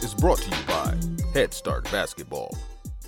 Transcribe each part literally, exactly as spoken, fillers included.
is brought to you by Head Start Basketball.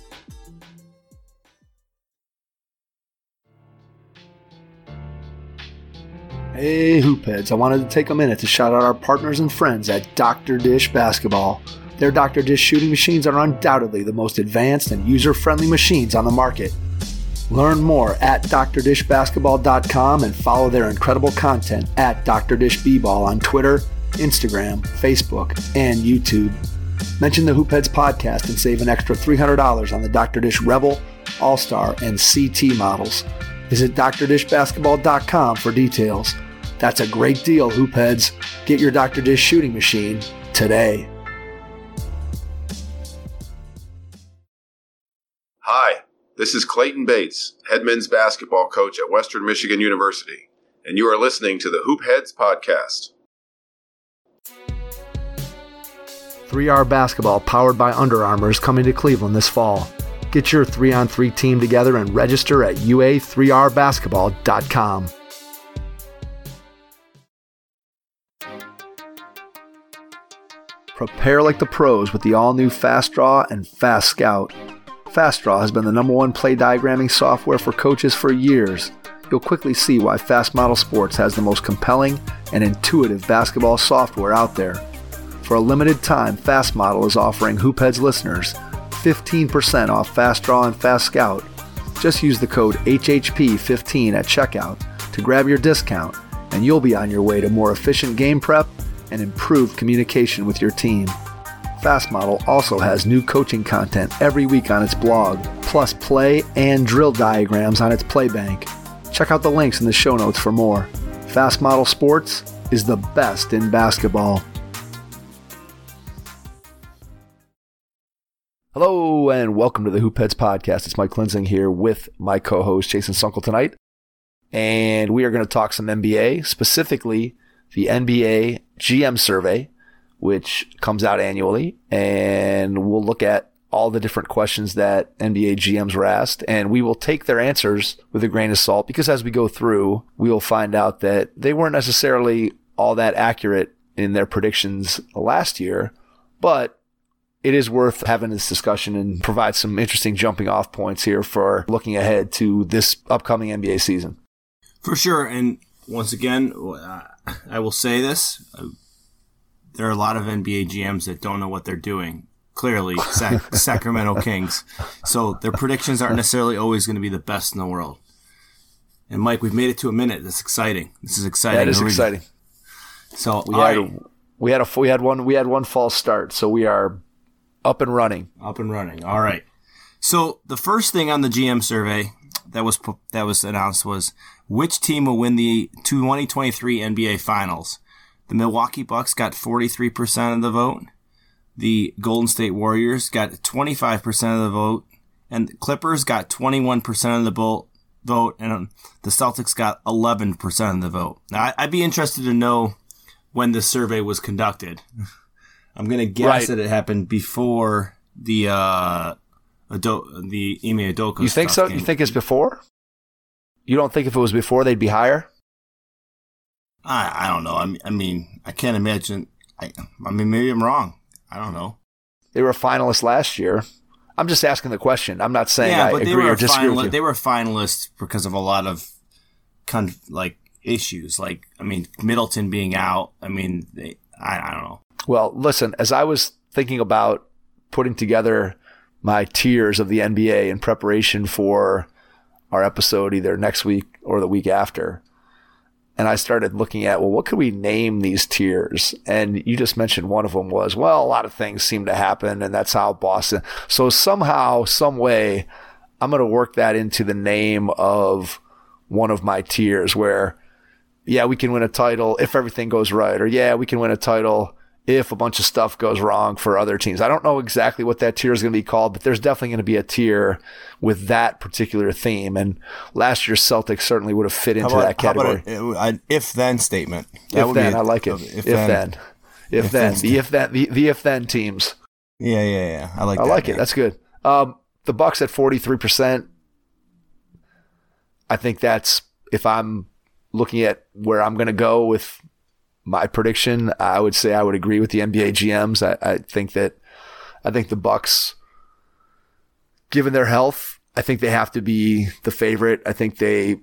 Hey Hoopheads, I wanted to take a minute to shout out our partners and friends at Doctor Dish Basketball. Their Doctor Dish shooting machines are undoubtedly the most advanced and user-friendly machines on the market. Learn more at d r dish basketball dot com and follow their incredible content at Doctor Dish B-Ball on Twitter, Instagram, Facebook, and YouTube. Mention the Hoopheads podcast and save an extra three hundred dollars on the Doctor Dish Rebel, All-Star, and C T models. Visit d r dish basketball dot com for details. That's a great deal, Hoopheads. Get your Doctor Dish shooting machine today. Hi, this is Clayton Bates, head men's basketball coach at Western Michigan University, and you are listening to the Hoopheads podcast. three R Basketball powered by Under Armour is coming to Cleveland this fall. Get your three on three team together and register at u a three r basketball dot com. Prepare like the pros with the all-new Fast Draw and Fast Scout. Fast Draw has been the number one play diagramming software for coaches for years. You'll quickly see why Fast Model Sports has the most compelling and intuitive basketball software out there. For a limited time, Fast Model is offering Hoopheads listeners fifteen percent off Fast Draw and Fast Scout. Just use the code H H P fifteen at checkout to grab your discount, and you'll be on your way to more efficient game prep and improved communication with your team. Fast Model also has new coaching content every week on its blog, plus play and drill diagrams on its Playbank. Check out the links in the show notes for more. Fast Model Sports is the best in basketball. Hello and welcome to the Hoopheads podcast. It's Mike Klinzing here with my co-host Jason Sunkel tonight. And we are going to talk some N B A, specifically the N B A G M survey, which comes out annually. And we'll look at all the different questions that N B A G Ms were asked. And we will take their answers with a grain of salt because as we go through, we will find out that they weren't necessarily all that accurate in their predictions last year. But it is worth having this discussion and provide some interesting jumping off points here for looking ahead to this upcoming N B A season. For sure. And once again, I will say this. There are a lot of N B A G Ms that don't know what they're doing. Clearly, Sac- Sacramento Kings. So their predictions aren't necessarily always going to be the best in the world. And Mike, we've made it to a minute. That's exciting. This is exciting. That is exciting. So we all had right. a, we had a we had one we had one false start. So we are up and running. Up and running. All right. So the first thing on the G M survey that was that was announced was which team will win the twenty twenty-three N B A Finals. The Milwaukee Bucks got forty-three percent of the vote. The Golden State Warriors got twenty-five percent of the vote. And the Clippers got twenty-one percent of the vote. And the Celtics got eleven percent of the vote. Now, I'd be interested to know when the survey was conducted. I'm going to guess right. that it happened before the uh, Ado- the Ime Udoka. You think so? Game. You think it's before? You don't think if it was before they'd be higher? I I don't know. I mean, I mean, I can't imagine. I I mean, maybe I'm wrong. I don't know. They were finalists last year. I'm just asking the question. I'm not saying yeah, I but agree they were or disagree finali- with you. They were finalists because of a lot of con- like issues. Like, I mean, Middleton being out. I mean, they, I I don't know. Well, listen, as I was thinking about putting together my tiers of the N B A in preparation for our episode either next week or the week after, and I started looking at, well, what could we name these tiers? And you just mentioned one of them was, well, a lot of things seem to happen, and that's how Boston. So somehow, some way, I'm going to work that into the name of one of my tiers where, yeah, we can win a title if everything goes right, or yeah, we can win a title if a bunch of stuff goes wrong for other teams. I don't know exactly what that tier is going to be called, but there's definitely going to be a tier with that particular theme. And last year's Celtics certainly would have fit into about, that category. How about an if-then statement? That if would then, be a, I like it. If, if then. then. If, if then. then. The if then, the, the if then teams. Yeah, yeah, yeah. I like I that. like man. it. That's good. Um, the Bucks at forty-three percent. I think that's, if I'm looking at where I'm going to go with my prediction, I would say I would agree with the N B A G Ms. I, I think that I think the Bucks, given their health, I think they have to be the favorite. I think they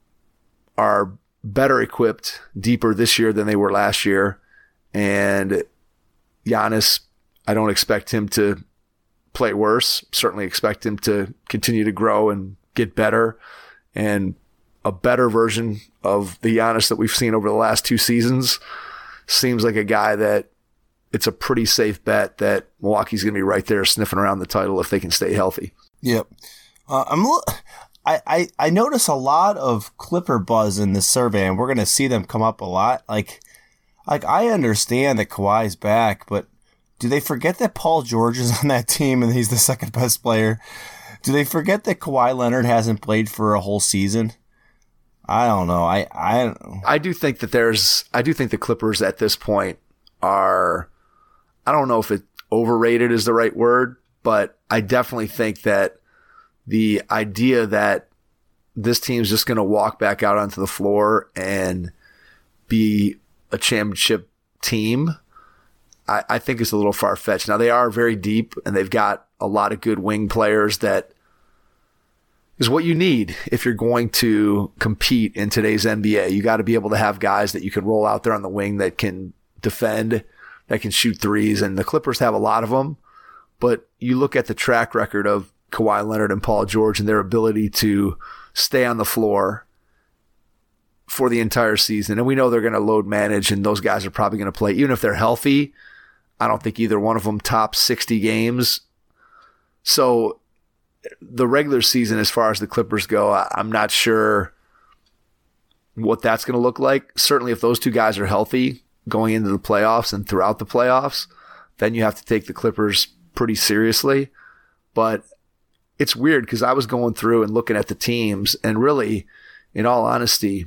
are better equipped, deeper this year than they were last year. And Giannis, I don't expect him to play worse. Certainly expect him to continue to grow and get better. And a better version of the Giannis that we've seen over the last two seasons seems like a guy that it's a pretty safe bet that Milwaukee's going to be right there sniffing around the title if they can stay healthy. Yep. Uh, I'm. I, I I notice a lot of Clipper buzz in this survey, and we're going to see them come up a lot. Like, like I understand that Kawhi's back, but do they forget that Paul George is on that team and he's the second best player? Do they forget that Kawhi Leonard hasn't played for a whole season? I don't know. I I I do think that there's. I do think the Clippers at this point are. I don't know if it overrated is the right word, but I definitely think that the idea that this team's just going to walk back out onto the floor and be a championship team, I, I think is a little far-fetched. Now, they are very deep, and they've got a lot of good wing players that is what you need if you're going to compete in today's N B A. You got to be able to have guys that you can roll out there on the wing that can defend, that can shoot threes, and the Clippers have a lot of them. But you look at the track record of Kawhi Leonard and Paul George and their ability to stay on the floor for the entire season. And we know they're going to load manage, and those guys are probably going to play. Even if they're healthy, I don't think either one of them top sixty games. So the regular season, as far as the Clippers go, I'm not sure what that's going to look like. Certainly if those two guys are healthy going into the playoffs and throughout the playoffs, then you have to take the Clippers pretty seriously. But it's weird because I was going through and looking at the teams, and really, in all honesty,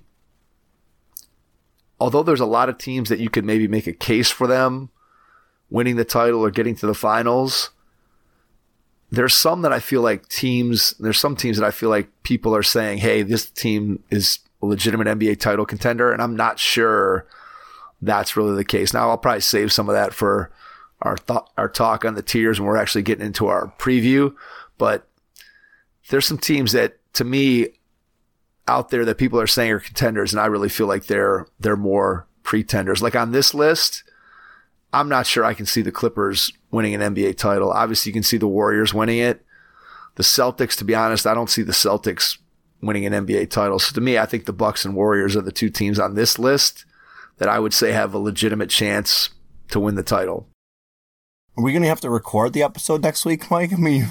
although there's a lot of teams that you could maybe make a case for them winning the title or getting to the finals, there's some that I feel like teams, there's some teams that I feel like people are saying, hey, this team is a legitimate N B A title contender, and I'm not sure that's really the case. Now, I'll probably save some of that for our th- our talk on the tiers when we're actually getting into our preview, but there's some teams that, to me, out there that people are saying are contenders, and I really feel like they're they're more pretenders. Like on this list, I'm not sure I can see the Clippers winning an N B A title. Obviously, you can see the Warriors winning it. The Celtics, to be honest, I don't see the Celtics winning an N B A title. So to me, I think the Bucks and Warriors are the two teams on this list that I would say have a legitimate chance to win the title. Are we going to have to record the episode next week, Mike? I mean,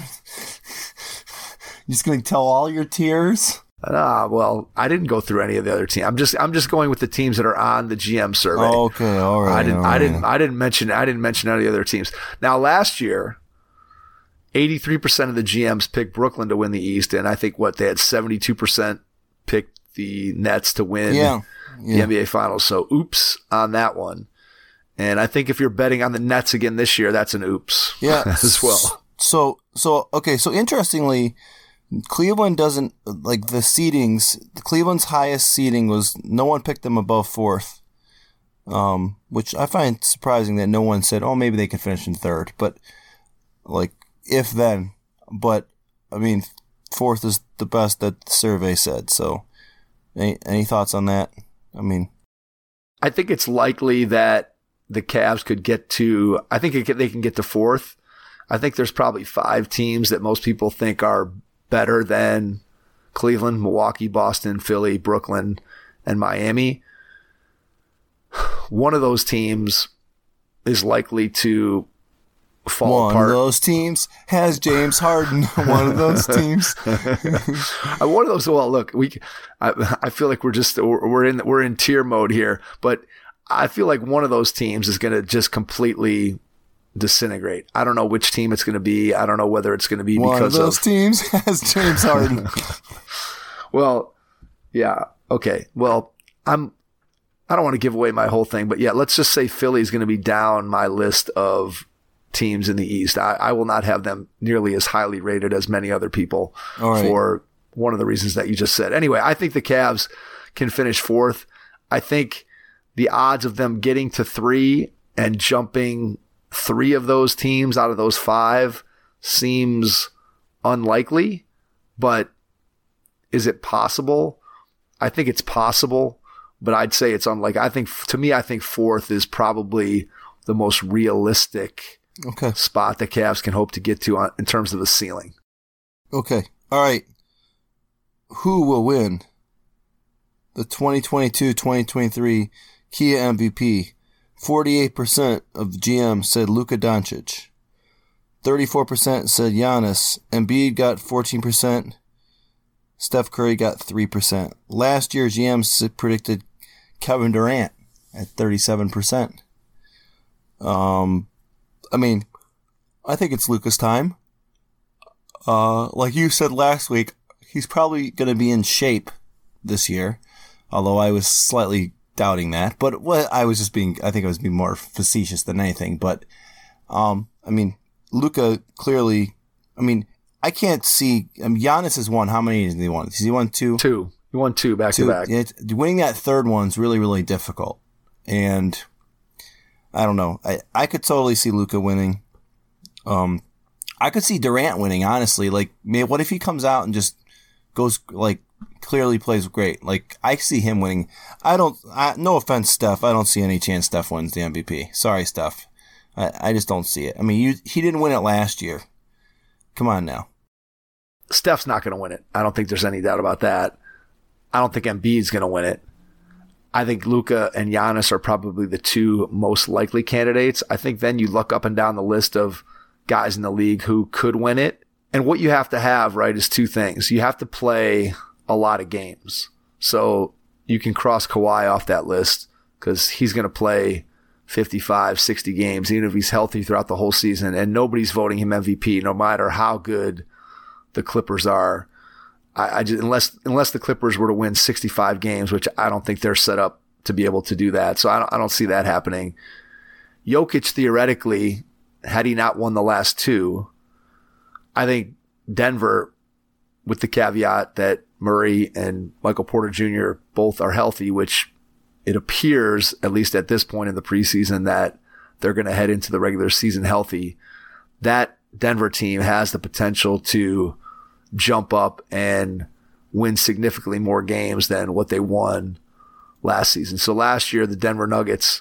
you're just going to tell all your tiers? Ah, well, I didn't go through any of the other teams. I'm just, I'm just going with the teams that are on the G M survey. Oh, okay, all right. I didn't, all right. I didn't, I didn't mention, I didn't mention any of the other teams. Now, last year, eighty-three percent of the G Ms picked Brooklyn to win the East, and I think what they had seventy-two percent picked the Nets to win yeah, yeah. the N B A Finals. So, oops on that one. And I think if you're betting on the Nets again this year, that's an oops yeah. as well. So, so okay. So interestingly, Cleveland doesn't like the seedings. Cleveland's highest seeding was no one picked them above fourth, um, which I find surprising that no one said, "Oh, maybe they can finish in third." But like, if then, but I mean, fourth is the best that the survey said. So, any any thoughts on that? I mean, I think it's likely that the Cavs could get to, I think it can, they can get to fourth. I think there's probably five teams that most people think are better than Cleveland, Milwaukee, Boston, Philly, Brooklyn, and Miami. One of those teams is likely to fall one apart. One of those teams has James Harden. One of those teams. One of those. Well, look, we. I, I feel like we're just we're in we're in tier mode here, but I feel like one of those teams is going to just completely disintegrate. I don't know which team it's going to be. I don't know whether it's going to be one because of those of, teams has James Harden. Well, yeah, okay. Well, I'm. I don't want to give away my whole thing, but yeah, let's just say Philly is going to be down my list of teams in the East. I, I will not have them nearly as highly rated as many other people right. for one of the reasons that you just said. Anyway, I think the Cavs can finish fourth. I think the odds of them getting to three and jumping three of those teams out of those five seems unlikely, but is it possible? I think it's possible, but I'd say it's unlikely. I think, to me, I think fourth is probably the most realistic okay. spot the Cavs can hope to get to on, in terms of the ceiling. Okay. All right. Who will win the twenty twenty-two twenty twenty-three Kia M V P? forty-eight percent of the G Ms said Luka Doncic. thirty-four percent said Giannis. Embiid got fourteen percent. Steph Curry got three percent. Last year, G Ms predicted Kevin Durant at thirty-seven percent. Um, I mean, I think it's Luka's time. Uh, like you said last week, he's probably going to be in shape this year, although I was slightly doubting that. But what I was just being, I think I was being more facetious than anything. But, um, I mean, Luka clearly, I mean, I can't see, I mean, Giannis has won, how many has he won? Has he won two? Two. He won two back two. to back. It, winning that third one's really, really difficult. And I don't know. I, I could totally see Luka winning. Um, I could see Durant winning, honestly. Like, man, what if he comes out and just goes, like, clearly plays great? Like, I see him winning. I don't, I, no offense, Steph. I don't see any chance Steph wins the M V P. Sorry, Steph. I, I just don't see it. I mean, you, he didn't win it last year. Come on now. Steph's not going to win it. I don't think there's any doubt about that. I don't think Embiid's going to win it. I think Luka and Giannis are probably the two most likely candidates. I think then you look up and down the list of guys in the league who could win it. And what you have to have, right, is two things. You have to play a lot of games. So you can cross Kawhi off that list because he's going to play fifty-five, sixty games, even if he's healthy throughout the whole season. And nobody's voting him M V P, no matter how good the Clippers are. I, I just, unless unless the Clippers were to win sixty-five games, which I don't think they're set up to be able to do that. So I don't, I don't see that happening. Jokic, theoretically, had he not won the last two, I think Denver, with the caveat that Murray and Michael Porter Junior both are healthy, which it appears, at least at this point in the preseason, that they're going to head into the regular season healthy. That Denver team has the potential to jump up and win significantly more games than what they won last season. So last year, the Denver Nuggets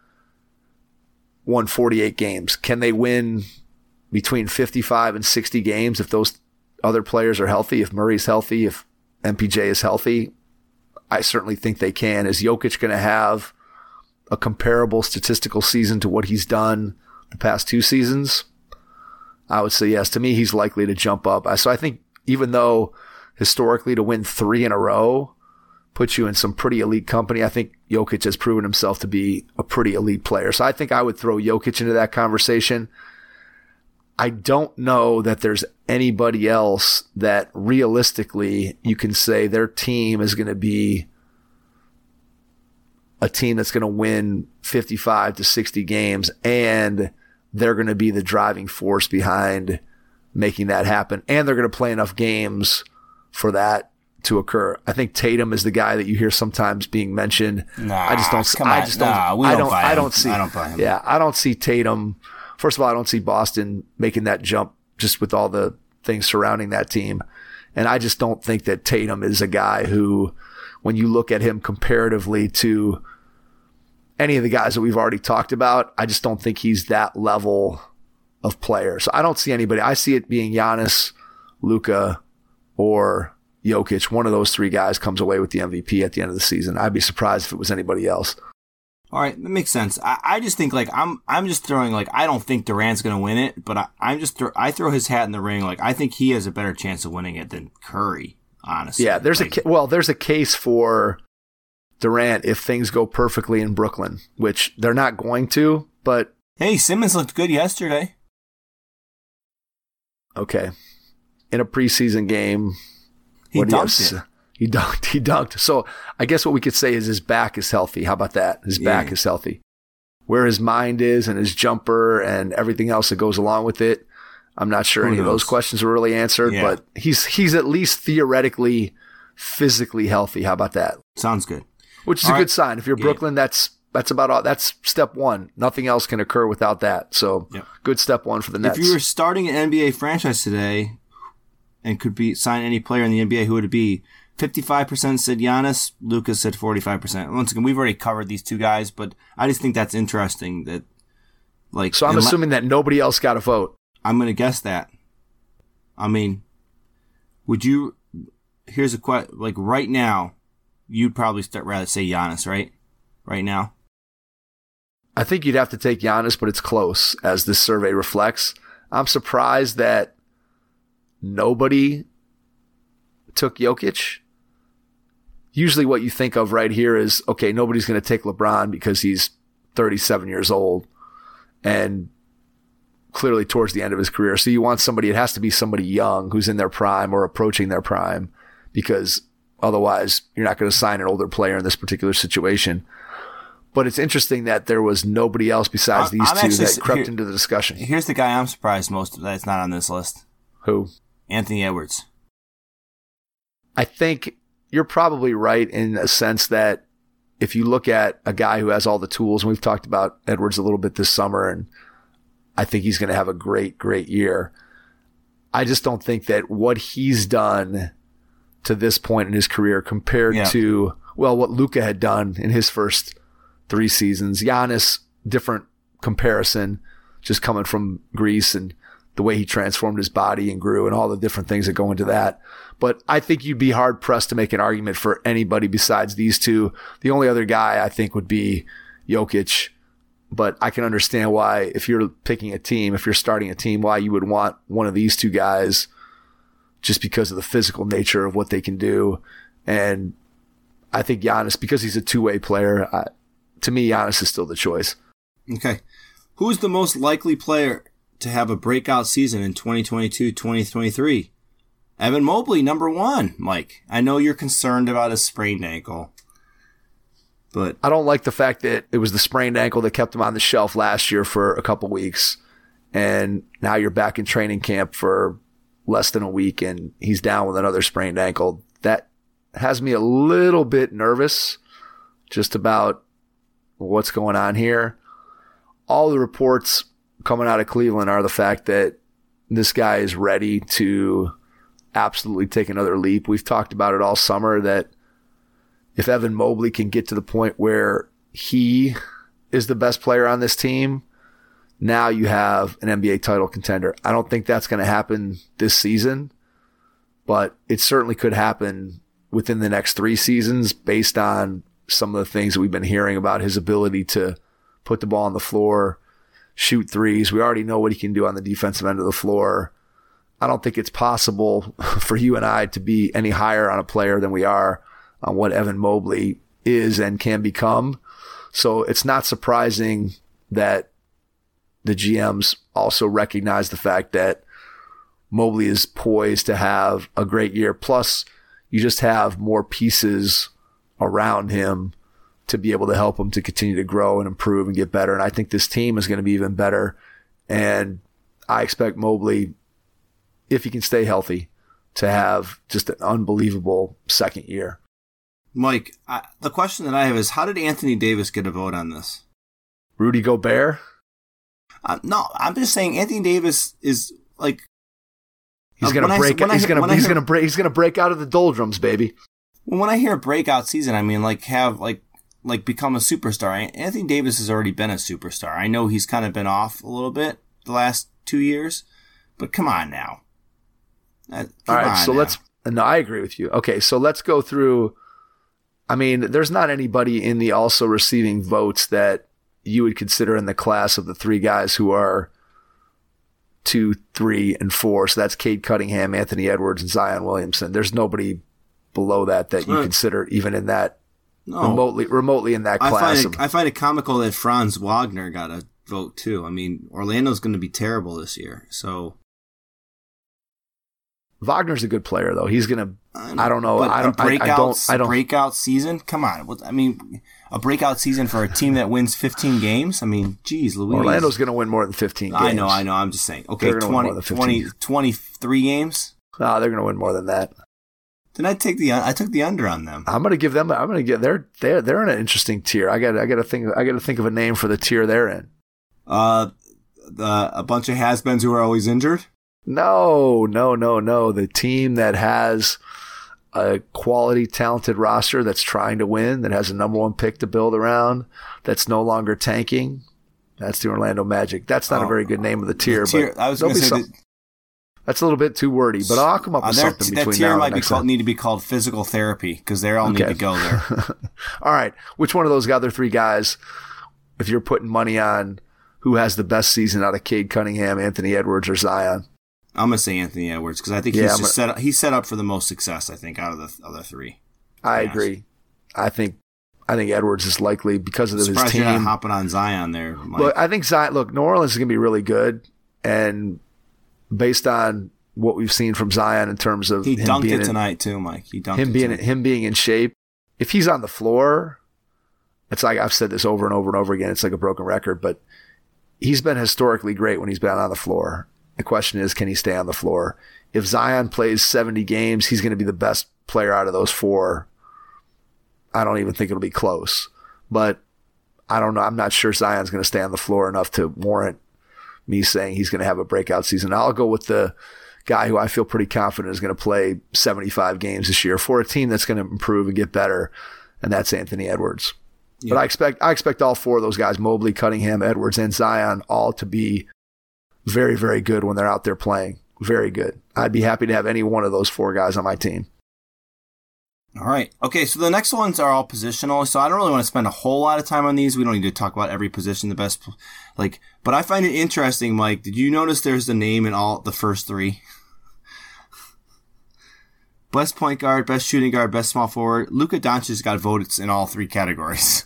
won forty-eight games. Can they win between fifty-five and sixty games if those other players are healthy? If Murray's healthy, if M P J is healthy, I certainly think they can. Is Jokic going to have a comparable statistical season to what he's done the past two seasons? I would say yes. To me, he's likely to jump up. So I think even though historically to win three in a row puts you in some pretty elite company, I think Jokic has proven himself to be a pretty elite player. So I think I would throw Jokic into that conversation. I don't know that there's anybody else that realistically you can say their team is going to be a team that's going to win fifty-five to sixty games and they're going to be the driving force behind making that happen. And they're going to play enough games for that to occur. I think Tatum is the guy that you hear sometimes being mentioned. Nah, I just don't, come I on. just don't, Nah, we I don't don't, buy I him. don't see, I don't buy him. Yeah, I don't see Tatum. First of all, I don't see Boston making that jump just with all the things surrounding that team. And I just don't think that Tatum is a guy who, when you look at him comparatively to any of the guys that we've already talked about, I just don't think he's that level of player. So I don't see anybody. I see it being Giannis, Luka, or Jokic. One of those three guys comes away with the M V P at the end of the season. I'd be surprised if it was anybody else. All right, that makes sense. I, I just think like I'm I'm just throwing like I don't think Durant's gonna win it, but I, I'm just throw, I throw his hat in the ring. Like I think he has a better chance of winning it than Curry. Honestly, yeah. There's like, a well, there's a case for Durant if things go perfectly in Brooklyn, which they're not going to. But hey, Simmons looked good yesterday. Okay, in a preseason game, he what do you dunked have? it. He dunked. He dunked. So I guess what we could say is his back is healthy. How about that? His back Yeah. is healthy. Where his mind is and his jumper and everything else that goes along with it, I'm not sure Who any of those knows? questions are really answered. Yeah. But he's he's at least theoretically physically healthy. How about that? Sounds good. Which is All a right. good sign. If you're Yeah. Brooklyn, that's That's about all. That's step one. Nothing else can occur without that. So Yep. good step one for the Nets. If you were starting an N B A franchise today and could be sign any player in the N B A, who would it be? fifty-five percent said Giannis. Lucas said forty-five percent. Once again, we've already covered these two guys, but I just think that's interesting. That like, so I'm unle- assuming that nobody else got a vote. I'm going to guess that. I mean, would you? Here's a question. Like right now, you'd probably start rather say Giannis, right? Right now. I think you'd have to take Giannis, but it's close, as this survey reflects. I'm surprised that nobody took Jokic. Usually what you think of right here is, okay, nobody's going to take LeBron because he's thirty-seven years old and clearly towards the end of his career. So you want somebody, it has to be somebody young who's in their prime or approaching their prime, because otherwise you're not going to sign an older player in this particular situation. But it's interesting that there was nobody else besides these I'm two actually- that crept here- into the discussion. Here's the guy I'm surprised most that's not on this list. Who? Anthony Edwards. I think you're probably right in a sense that if you look at a guy who has all the tools, and we've talked about Edwards a little bit this summer, and I think he's going to have a great, great year. I just don't think that what he's done to this point in his career compared Yeah. to, well, what Luka had done in his first three seasons. Giannis, different comparison, just coming from Greece and the way he transformed his body and grew and all the different things that go into that. But I think you'd be hard pressed to make an argument for anybody besides these two. The only other guy I think would be Jokic. But I can understand why, if you're picking a team, if you're starting a team, why you would want one of these two guys just because of the physical nature of what they can do. And I think Giannis, because he's a two-way player, I, to me, Giannis is still the choice. Okay. Who's the most likely player to have a breakout season in twenty twenty-two twenty twenty-three? Evan Mobley, number one, Mike. I know you're concerned about his sprained ankle, but I don't like the fact that it was the sprained ankle that kept him on the shelf last year for a couple weeks. And now you're back in training camp for less than a week and he's down with another sprained ankle. That has me a little bit nervous just about what's going on here. All the reports coming out of Cleveland are the fact that this guy is ready to absolutely take another leap. We've talked about it all summer that if Evan Mobley can get to the point where he is the best player on this team, now you have an N B A title contender. I don't think that's going to happen this season, but it certainly could happen within the next three seasons based on some of the things that we've been hearing about his ability to put the ball on the floor, shoot threes. We already know what he can do on the defensive end of the floor. I don't think it's possible for you and I to be any higher on a player than we are on what Evan Mobley is and can become. So it's not surprising that the G Ms also recognize the fact that Mobley is poised to have a great year. Plus, you just have more pieces around him to be able to help him to continue to grow and improve and get better. And I think this team is going to be even better. And I expect Mobley, if he can stay healthy, to have just an unbelievable second year. Mike, I, the question that I have is, how did Anthony Davis get a vote on this? Rudy Gobert? Uh, no, I'm just saying Anthony Davis is like He's uh, gonna I- break. when I He's hear- gonna. when I He's hear- gonna break. He's gonna break out of the doldrums, baby. when I hear breakout season, I mean like have like like become a superstar. Anthony Davis has already been a superstar. I know he's kind of been off a little bit the last two years, but come on now. Uh, come All right, on so now. let's. No, I agree with you. Okay, so let's go through. I mean, there's not anybody in the also receiving votes that you would consider in the class of the three guys who are two, three, and four. So that's Cade Cunningham, Anthony Edwards, and Zion Williamson. There's nobody below that that you Right. consider even in that no. remotely remotely in that I class. find, it, of, I find it comical that Franz Wagner got a vote too. I mean, Orlando's going to be terrible this year, so Wagner's a good player though. He's gonna. I don't know. But I don't. a I, breakout, I don't. I don't. breakout season. Come on. What- I mean, a breakout season for a team that wins fifteen games. I mean, geez, Louise. Orlando's gonna win more than fifteen games. I know. I know. I'm just saying. Okay, They're gonna win twenty, more than twenty, fifteen. twenty-three games. No, they're gonna win more than that. Then I take the I took the under on them. I'm gonna give them. I'm gonna get. They're they're they're in an interesting tier. I got I got to think. I got to think of a name for the tier they're in. Uh, the a bunch of has-beens who are always injured. No, no, no, no. The team that has a quality, talented roster that's trying to win, that has a number one pick to build around, that's no longer tanking. That's the Orlando Magic. That's not oh, a very good name of the tier. The tier but I was going to say some, that, that's a little bit too wordy, but I'll come up with uh, something between now and next time. That tier might be called, need to be called physical therapy because they all okay. need to go there. All right. Which one of those other three guys, if you're putting money on who has the best season out of Cade Cunningham, Anthony Edwards, or Zion? I'm going to say Anthony Edwards because I think yeah, he's just set up, he's set up for the most success, I think, out of the other three. I yes. agree. I think I think Edwards is likely because of his Surprised team. You're not hopping on Zion there, Mike. Look, I think Zion. Look, New Orleans is going to be really good, and based on what we've seen from Zion in terms of he him dunked being it in, tonight too, Mike. He dunked him it being tonight. him being in shape. If he's on the floor, it's like I've said this over and over and over again. It's like a broken record, but he's been historically great when he's been on the floor. The question is, can he stay on the floor? If Zion plays seventy games, he's going to be the best player out of those four. I don't even think it'll be close. But I don't know. I'm not sure Zion's going to stay on the floor enough to warrant me saying he's going to have a breakout season. I'll go with the guy who I feel pretty confident is going to play seventy-five games this year for a team that's going to improve and get better, and that's Anthony Edwards. Yeah. But I expect I expect all four of those guys, Mobley, Cunningham, Edwards, and Zion, all to be very, very good when they're out there playing. Very good. I'd be happy to have any one of those four guys on my team. All right. Okay, so the next ones are all positional, so I don't really want to spend a whole lot of time on these. We don't need to talk about every position, the best, like, but I find it interesting, Mike. Did you notice there's the name in all the first three? Best point guard, best shooting guard, best small forward. Luka Doncic got voted in all three categories.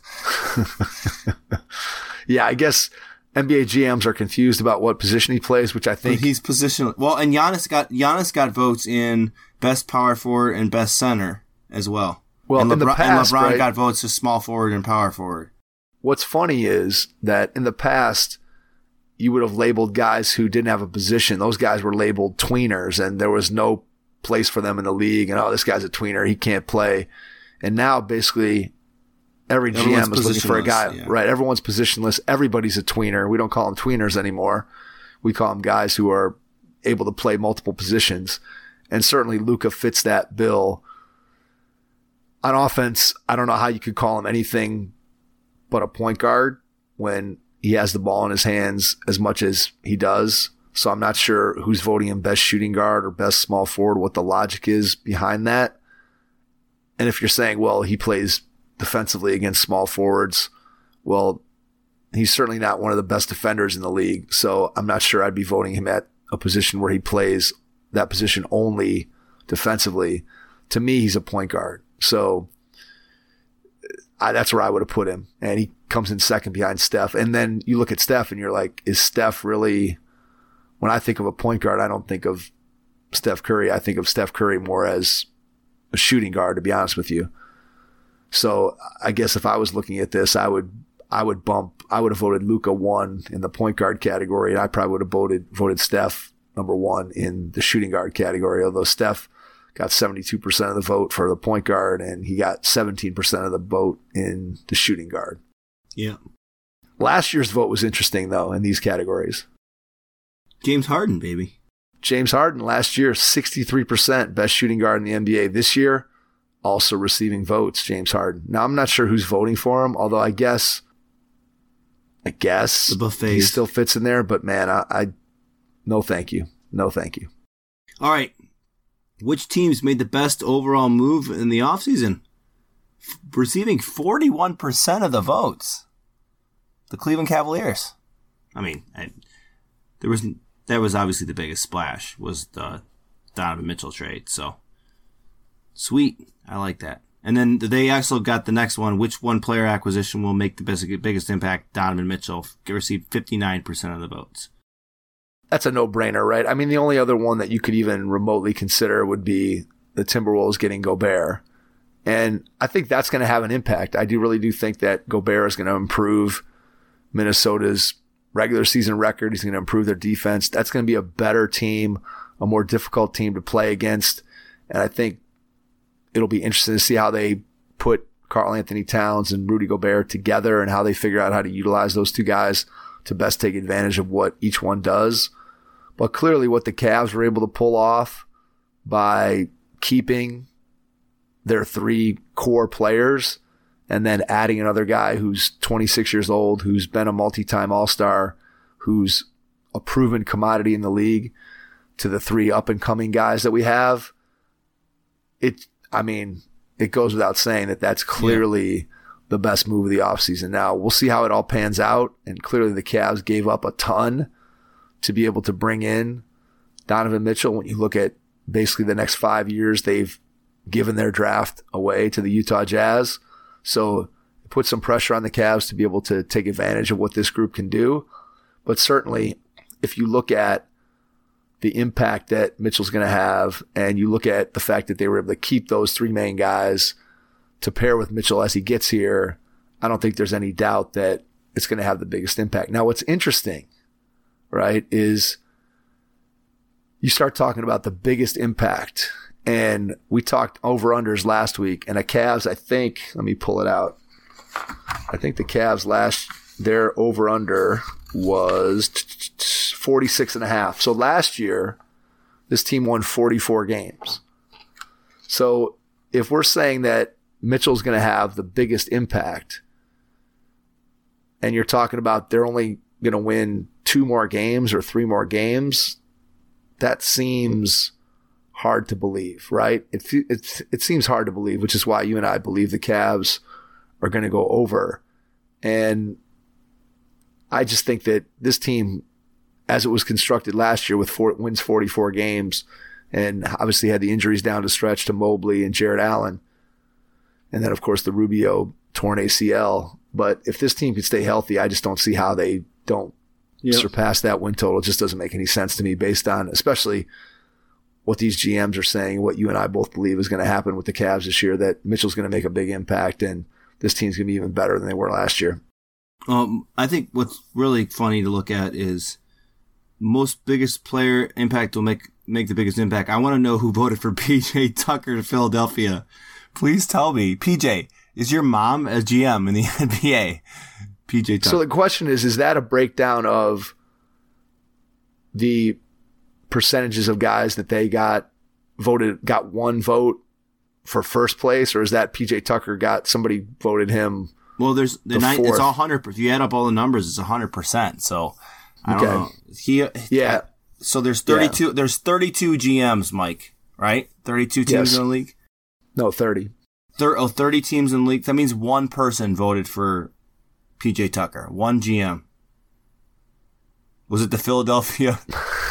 Yeah, I guess N B A G Ms are confused about what position he plays, which I think but he's positional. Well, and Giannis got Giannis got votes in best power forward and best center as well. Well, and, in LeBron, the past, and LeBron right, got votes to small forward and power forward. What's funny is that in the past, you would have labeled guys who didn't have a position. Those guys were labeled tweeners, and there was no place for them in the league. And, oh, this guy's a tweener. He can't play. And now, basically, every G M is looking for a guy. Yeah. Right? Everyone's positionless. Everybody's a tweener. We don't call them tweeners anymore. We call them guys who are able to play multiple positions. And certainly Luka fits that bill. On offense, I don't know how you could call him anything but a point guard when he has the ball in his hands as much as he does. So I'm not sure who's voting him best shooting guard or best small forward, what the logic is behind that. And if you're saying, well, he plays defensively against small forwards, well, he's certainly not one of the best defenders in the league. So I'm not sure I'd be voting him at a position where he plays that position only defensively. To me, he's a point guard. So I, that's where I would have put him. And he comes in second behind Steph. And then you look at Steph and you're like, is Steph really, when I think of a point guard, I don't think of Steph Curry. I think of Steph Curry more as a shooting guard, to be honest with you. So I guess if I was looking at this, I would, I would bump, I would have voted Luka one in the point guard category. And I probably would have voted, voted Steph number one in the shooting guard category. Although Steph got seventy-two percent of the vote for the point guard, and he got seventeen percent of the vote in the shooting guard. Yeah. Last year's vote was interesting, though, in these categories. James Harden, baby. James Harden, last year, sixty-three percent best shooting guard in the N B A. This year, also receiving votes, James Harden. Now, I'm not sure who's voting for him, although I guess, I guess the buffet he still fits in there, but man, I, I, no thank you. No thank you. All right. Which teams made the best overall move in the offseason? F- receiving forty-one percent of the votes. The Cleveland Cavaliers. I mean, I, there was that was obviously the biggest splash, was the Donovan Mitchell trade. So, sweet. I like that. And then they also got the next one. Which one player acquisition will make the best, biggest impact? Donovan Mitchell received fifty-nine percent of the votes. That's a no-brainer, right? I mean, the only other one that you could even remotely consider would be the Timberwolves getting Gobert. And I think that's going to have an impact. I do really do think that Gobert is going to improve Minnesota's regular season record. He's going to improve their defense. That's going to be a better team, a more difficult team to play against. And I think it'll be interesting to see how they put Karl Anthony Towns and Rudy Gobert together and how they figure out how to utilize those two guys to best take advantage of what each one does. But clearly what the Cavs were able to pull off by keeping their three core players and then adding another guy who's twenty-six years old, who's been a multi-time All-Star, who's a proven commodity in the league, to the three up-and-coming guys that we have, it, I mean, it goes without saying that that's clearly yeah. the best move of the offseason. Now, we'll see how it all pans out, and clearly the Cavs gave up a ton to be able to bring in Donovan Mitchell. When you look at basically the next five years, they've given their draft away to the Utah Jazz. So it puts some pressure on the Cavs to be able to take advantage of what this group can do. But certainly, if you look at the impact that Mitchell's going to have, and you look at the fact that they were able to keep those three main guys to pair with Mitchell as he gets here, I don't think there's any doubt that it's going to have the biggest impact. Now, what's interesting, right, is you start talking about the biggest impact. And we talked over-unders last week, and the Cavs, I think, let me pull it out. I think the Cavs last, their over-under was forty-six and a half. So last year, this team won forty-four games. So if we're saying that Mitchell's going to have the biggest impact, and you're talking about they're only going to win two more games or three more games, that seems hard to believe, right? It, it, it seems hard to believe, which is why you and I believe the Cavs are going to go over. And I just think that this team, as it was constructed last year with four, wins forty-four games, and obviously had the injuries down the stretch to Mobley and Jarrett Allen, and then, of course, the Rubio torn A C L. But if this team can stay healthy, I just don't see how they don't yep. surpass that win total. It just doesn't make any sense to me based on especially what these G Ms are saying, what you and I both believe is going to happen with the Cavs this year, that Mitchell's going to make a big impact and this team's going to be even better than they were last year. Um, I think what's really funny to look at is most biggest player impact will make make the biggest impact. I want to know who voted for P J Tucker to Philadelphia. Please tell me. P J, is your mom a G M in the N B A? P J Tucker. So the question is, is that a breakdown of the percentages of guys that they got voted, got one vote for first place, or is that P J Tucker got somebody voted him? Well, there's the, the nine, it's all hundred. If you add up all the numbers, it's a hundred percent. So I don't okay. know. He yeah. So there's thirty-two. Yeah. There's thirty-two G Ms, Mike. Right? Thirty-two teams yes. in the league. No, thirty. Thir- oh, thirty teams in the league. That means one person voted for P J Tucker. One G M. Was it the Philadelphia?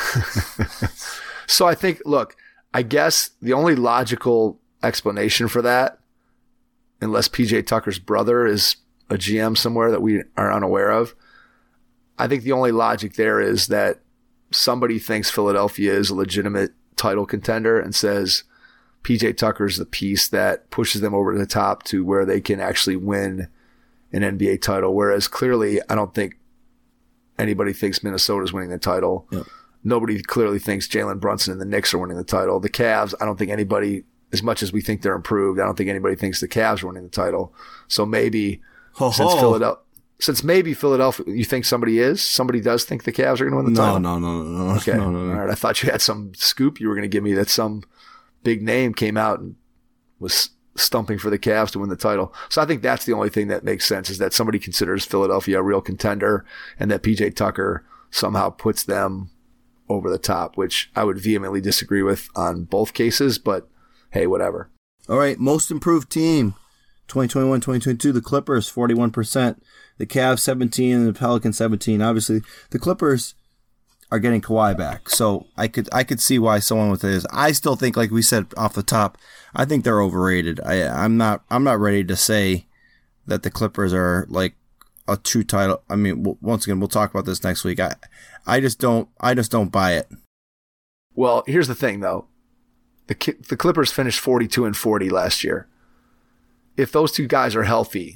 So I think, look, I guess the only logical explanation for that, unless P J Tucker's brother is a G M somewhere that we are unaware of, I think the only logic there is that somebody thinks Philadelphia is a legitimate title contender and says P J Tucker's the piece that pushes them over to the top to where they can actually win an N B A title. Whereas clearly, I don't think anybody thinks Minnesota's winning the title. Yep. Nobody clearly thinks Jalen Brunson and the Knicks are winning the title. The Cavs, I don't think anybody, as much as we think they're improved, I don't think anybody thinks the Cavs are winning the title. So maybe Ho-ho. since Philadelphia, since maybe Philadelphia, you think somebody is? Somebody does think the Cavs are going to win the no, title? No, no, no, no. Okay. No, no, no. All right. I thought you had some scoop you were going to give me that some big name came out and was stumping for the Cavs to win the title. So I think that's the only thing that makes sense, is that somebody considers Philadelphia a real contender and that P J Tucker somehow puts them over the top, which I would vehemently disagree with on both cases, but hey, whatever. All right. Most improved team, twenty twenty-one twenty twenty-two, the Clippers, forty-one percent. The Cavs, seventeen, and the Pelicans, seventeen. Obviously, the Clippers are getting Kawhi back. So I could I could see why someone with this. I still think, like we said off the top, I think they're overrated. I I'm not I'm not ready to say that the Clippers are like a true title. I mean, w- once again, we'll talk about this next week. I I just don't I just don't buy it. Well, here's the thing though. The the Clippers finished forty-two and forty last year. If those two guys are healthy,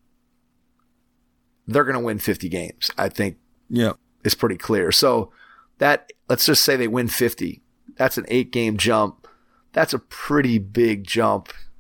they're going to win fifty games. I think yeah. it's pretty clear. So that, let's just say they win fifty. That's an eight game jump. That's a pretty big jump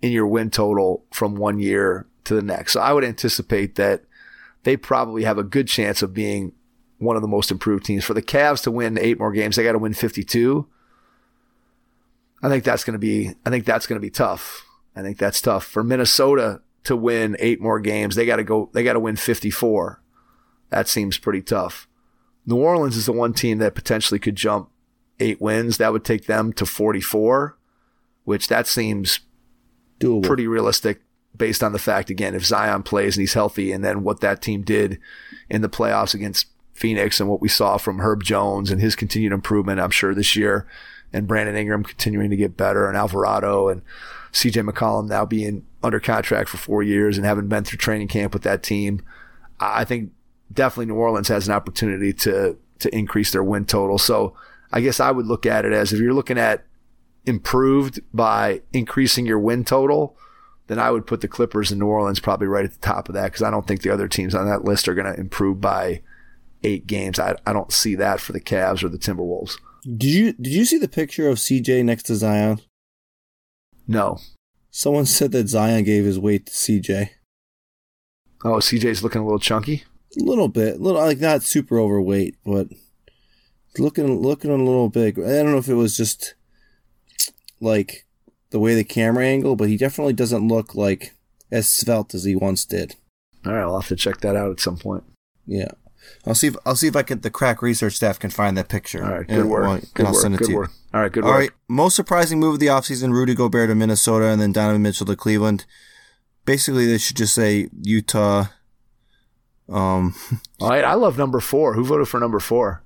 in your win total from one year to the next. So I would anticipate that they probably have a good chance of being one of the most improved teams. For the Cavs to win eight more games, they got to win fifty-two. I think that's going to be, I think that's going to be tough. I think that's tough. For Minnesota to win eight more games, they got to go, they got to win fifty-four. That seems pretty tough. New Orleans is the one team that potentially could jump eight wins. That would take them to forty-four, which that seems doable, pretty realistic based on the fact, again, if Zion plays and he's healthy, and then what that team did in the playoffs against Phoenix and what we saw from Herb Jones and his continued improvement, I'm sure, this year, and Brandon Ingram continuing to get better, and Alvarado and C J McCollum now being under contract for four years and having been through training camp with that team. I think definitely New Orleans has an opportunity to to increase their win total. So I guess I would look at it as, if you're looking at improved by increasing your win total, then I would put the Clippers and New Orleans probably right at the top of that, because I don't think the other teams on that list are going to improve by eight games. I, I don't see that for the Cavs or the Timberwolves. Did you did you see the picture of C J next to Zion? No. Someone said that Zion gave his weight to C J. Oh, C J's looking a little chunky? A little bit. little like not super overweight, but looking looking a little big. I don't know if it was just like the way the camera angle, but he definitely doesn't look like as svelte as he once did. All right, I'll have to check that out at some point. Yeah. I'll see if I'll see if I can the Crack research staff can find that picture. All right, good and, work. Well, good and I'll work. send it good to you. work. All right, good All work. All right, most surprising move of the offseason, Rudy Gobert to Minnesota and then Donovan Mitchell to Cleveland. Basically, they should just say Utah. Um, All right, I love number four. Who voted for number four?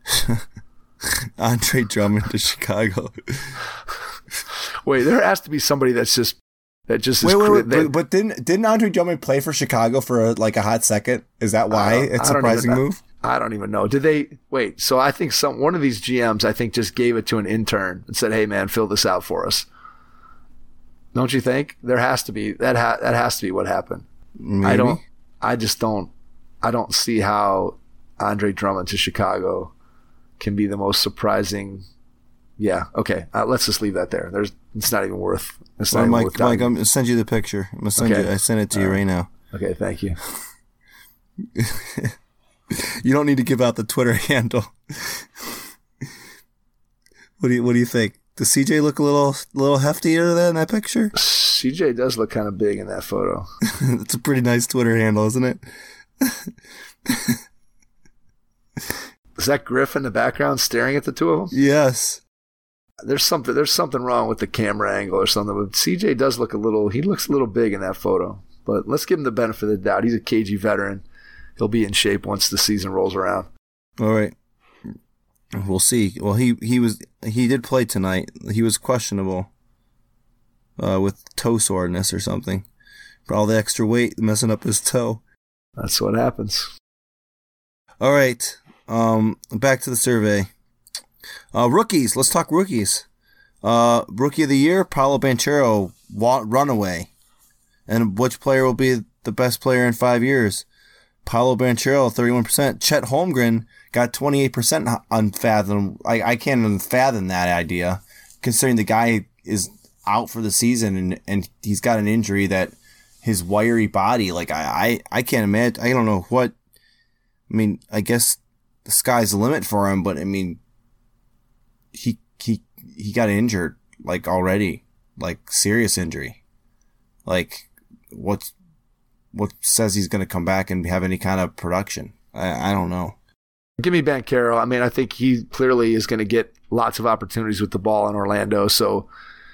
Andre Drummond to Chicago. Wait, there has to be somebody that's just that just wait, is wait, wait, they, but, but didn't didn't Andre Drummond play for Chicago for like a hot second? Is that why it's a surprising move? I don't even know. Did they wait? So I think some one of these G Ms I think just gave it to an intern and said, "Hey man, fill this out for us." Don't you think there has to be that? Ha- that has to be what happened. Maybe. I don't. I just don't. I don't see how Andre Drummond to Chicago can be the most surprising. Yeah. Okay. Uh, let's just leave that there. There's. It's not even worth. It's not Well, even Mike, worth Mike, diving. I'm gonna send you the picture. I'm gonna send Okay. you. I sent it to you All right. right now. Okay. Thank you. You don't need to give out the Twitter handle. What do you What do you think? Does C J look a little little heftier than that picture? C J does look kind of big in that photo. It's a pretty nice Twitter handle, isn't it? Is that Griff in the background staring at the two of them? Yes. There's something. There's something wrong with the camera angle or something. But C J does look a little. He looks a little big in that photo. But let's give him the benefit of the doubt. He's a K G veteran. He'll be in shape once the season rolls around. All right. We'll see. Well, he, he was he did play tonight. He was questionable uh, with toe soreness or something. For all the extra weight messing up his toe. That's what happens. All right. Um, back to the survey. Uh, rookies. Let's talk rookies. Uh, rookie of the year, Paolo Banchero, wa- runaway. And which player will be the best player in five years? Paolo Banchero, thirty-one percent. Chet Holmgren got twenty-eight percent unfathom. I, I can't unfathom that idea, considering the guy is out for the season and, and he's got an injury that his wiry body, like I, I, I can't imagine. I don't know what. I mean, I guess the sky's the limit for him, but I mean, he he he got injured like already, like serious injury. Like what's what says he's going to come back and have any kind of production? I, I don't know. Give me Banchero. I mean, I think he clearly is going to get lots of opportunities with the ball in Orlando. So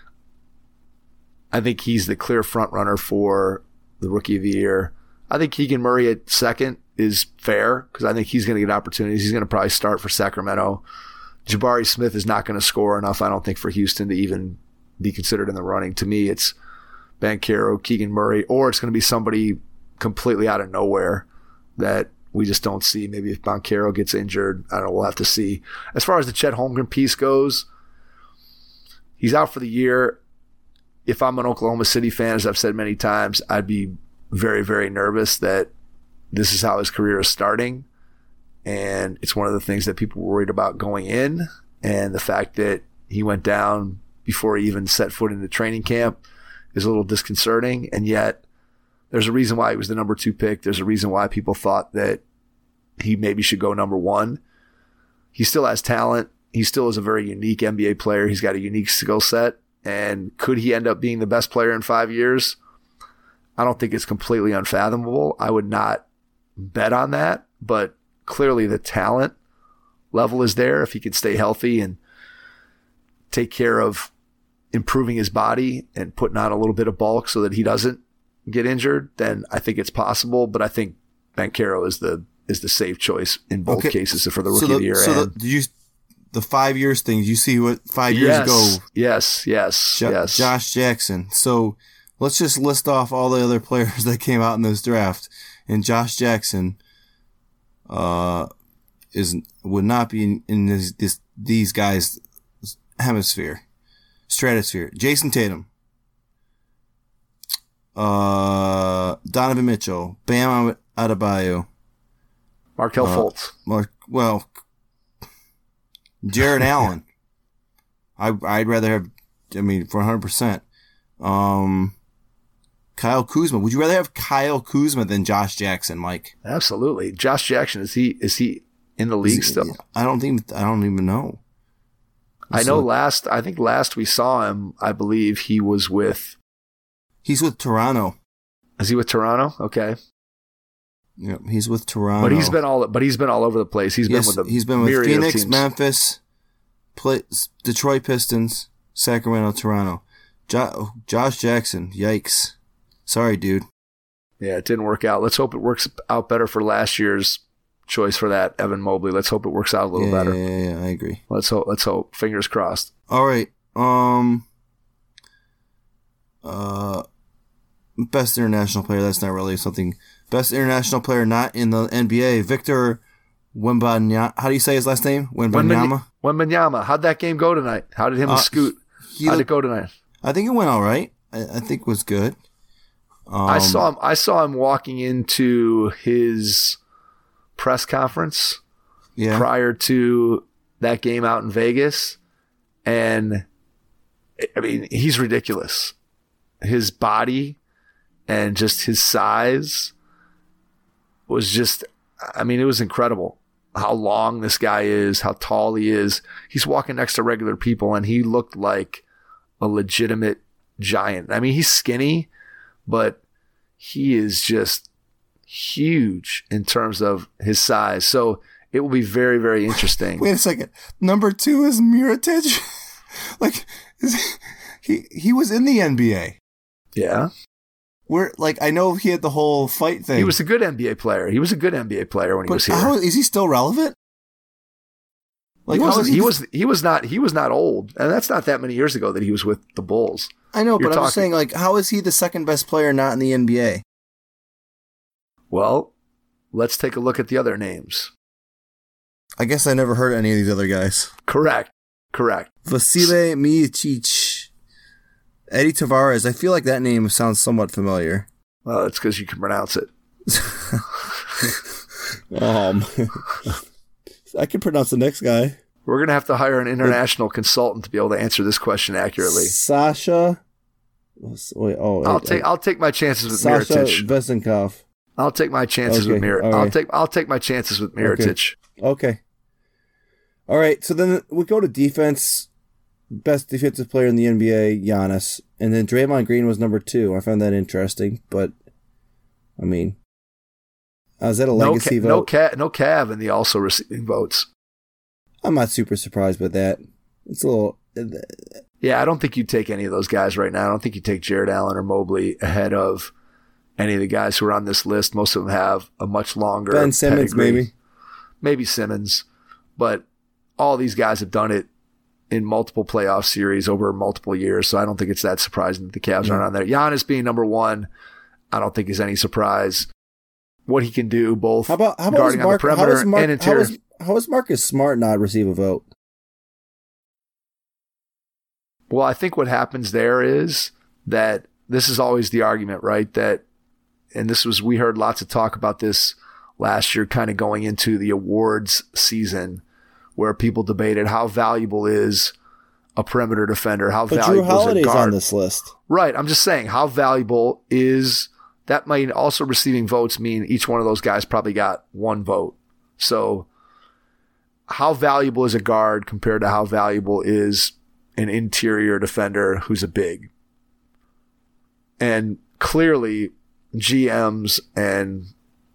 I think he's the clear front runner for the rookie of the year. I think Keegan Murray at second is fair because I think he's going to get opportunities. He's going to probably start for Sacramento. Jabari Smith is not going to score enough, I don't think, for Houston to even be considered in the running. To me, it's Banchero, Keegan Murray, or it's going to be somebody completely out of nowhere that we just don't see. Maybe if Banchero gets injured, I don't know, we'll have to see. As far as the Chet Holmgren piece goes, he's out for the year. If I'm an Oklahoma City fan, as I've said many times, I'd be very, very nervous that this is how his career is starting. And it's one of the things that people were worried about going in. And the fact that he went down before he even set foot into training camp is a little disconcerting, and yet there's a reason why he was the number two pick. There's a reason why people thought that he maybe should go number one. He still has talent. He still is a very unique N B A player. He's got a unique skill set. And could he end up being the best player in five years? I don't think it's completely unfathomable. I would not bet on that, but clearly the talent level is there. If he can stay healthy and take care of improving his body and putting on a little bit of bulk so that he doesn't get injured, then I think it's possible. But I think Banchero is the is the safe choice in both okay. cases for the rookie so the, of the year. So and the, did you the five years thing? Did you see what five years yes, ago? Yes, yes, jo- yes. Josh Jackson. So let's just list off all the other players that came out in this draft, and Josh Jackson uh, is would not be in, in this, this these guys' hemisphere, stratosphere. Jason Tatum. Uh, Donovan Mitchell, Bam Adebayo, Markelle uh, Fultz. Mark, well, Jared Allen. I I'd rather have. I mean, for one hundred percent. Um, Kyle Kuzma. Would you rather have Kyle Kuzma than Josh Jackson, Mike? Absolutely. Josh Jackson, is he is he in the league he, still? I don't even. I don't even know. I know. Last I think last we saw him, I believe he was with. He's with Toronto. Is he with Toronto? Okay. Yep, he's with Toronto. But he's been all. But he's been all over the place. He's yes, been with. A he's been with Phoenix, Memphis, play, Detroit Pistons, Sacramento, Toronto. Jo- Josh Jackson. Yikes! Sorry, dude. Yeah, it didn't work out. Let's hope it works out better for last year's choice for that, Evan Mobley. Let's hope it works out a little yeah, better. Yeah, yeah, yeah, I agree. Let's hope. Let's hope. Fingers crossed. All right. Um. Uh. Best international player. That's not really something. Best international player not in the N B A. Victor Wembanyama. How do you say his last name? Wembanyama. Wembanyama. How'd that game go tonight? How did him and uh, Scoot? He, how'd it go tonight? I think it went all right. I, I think it was good. Um, I saw him. I saw him walking into his press conference yeah. prior to that game out in Vegas, and I mean, he's ridiculous. His body and just his size was just, I mean, it was incredible how long this guy is, how tall he is. He's walking next to regular people, and he looked like a legitimate giant. I mean, he's skinny, but he is just huge in terms of his size. So it will be very, very interesting. Wait a second. Number two is Mirotic? like, is, he he was in the N B A. Yeah. We're like, I know he had the whole fight thing. He was a good N B A player. He was a good N B A player when he but was here. How, is he still relevant? Like, he, was, he, he was he was not he was not old, and that's not that many years ago that he was with the Bulls. I know, You're but talking, I'm just saying, like, how is he the second best player not in the N B A? Well, let's take a look at the other names. I guess I never heard any of these other guys. Correct, correct. Vasile Miocic, Eddie Tavares. I feel like that name sounds somewhat familiar. Well, it's because you can pronounce it. um, I can pronounce the next guy. We're going to have to hire an international Wait. consultant to be able to answer this question accurately. Sasha. Wait, oh, I'll wait, take. I'll take my chances with Sasha Mirotic. Vesenkov. I'll take my chances okay, with Mirotic. Right. I'll take. I'll take my chances with Mirotic. Okay. okay. All right. So then we go to defense. Best defensive player in the N B A, Giannis, and then Draymond Green was number two. I found that interesting, but I mean, uh, is that a legacy no, vote? No, Cav, no Cav in the also receiving votes. I'm not super surprised by that. It's a little. Yeah, I don't think you'd take any of those guys right now. I don't think you'd take Jared Allen or Mobley ahead of any of the guys who are on this list. Most of them have a much longer Ben Simmons, pedigree. maybe. Maybe Simmons. But all these guys have done it in multiple playoff series over multiple years, so I don't think it's that surprising that the Cavs yeah. aren't on there. Giannis being number one, I don't think is any surprise. What he can do, both how about, how about guarding Mark, on the perimeter Mark, and interior. How is, how is Marcus Smart not receive a vote? Well, I think what happens there is that this is always the argument, right? That, and this was, we heard lots of talk about this last year, kind of going into the awards season, where people debated how valuable is a perimeter defender? How but valuable Drew Holiday's is a guard? on this list. Right. I'm just saying, how valuable is that? Might also receiving votes mean each one of those guys probably got one vote. So how valuable is a guard compared to how valuable is an interior defender who's a big? And clearly G Ms and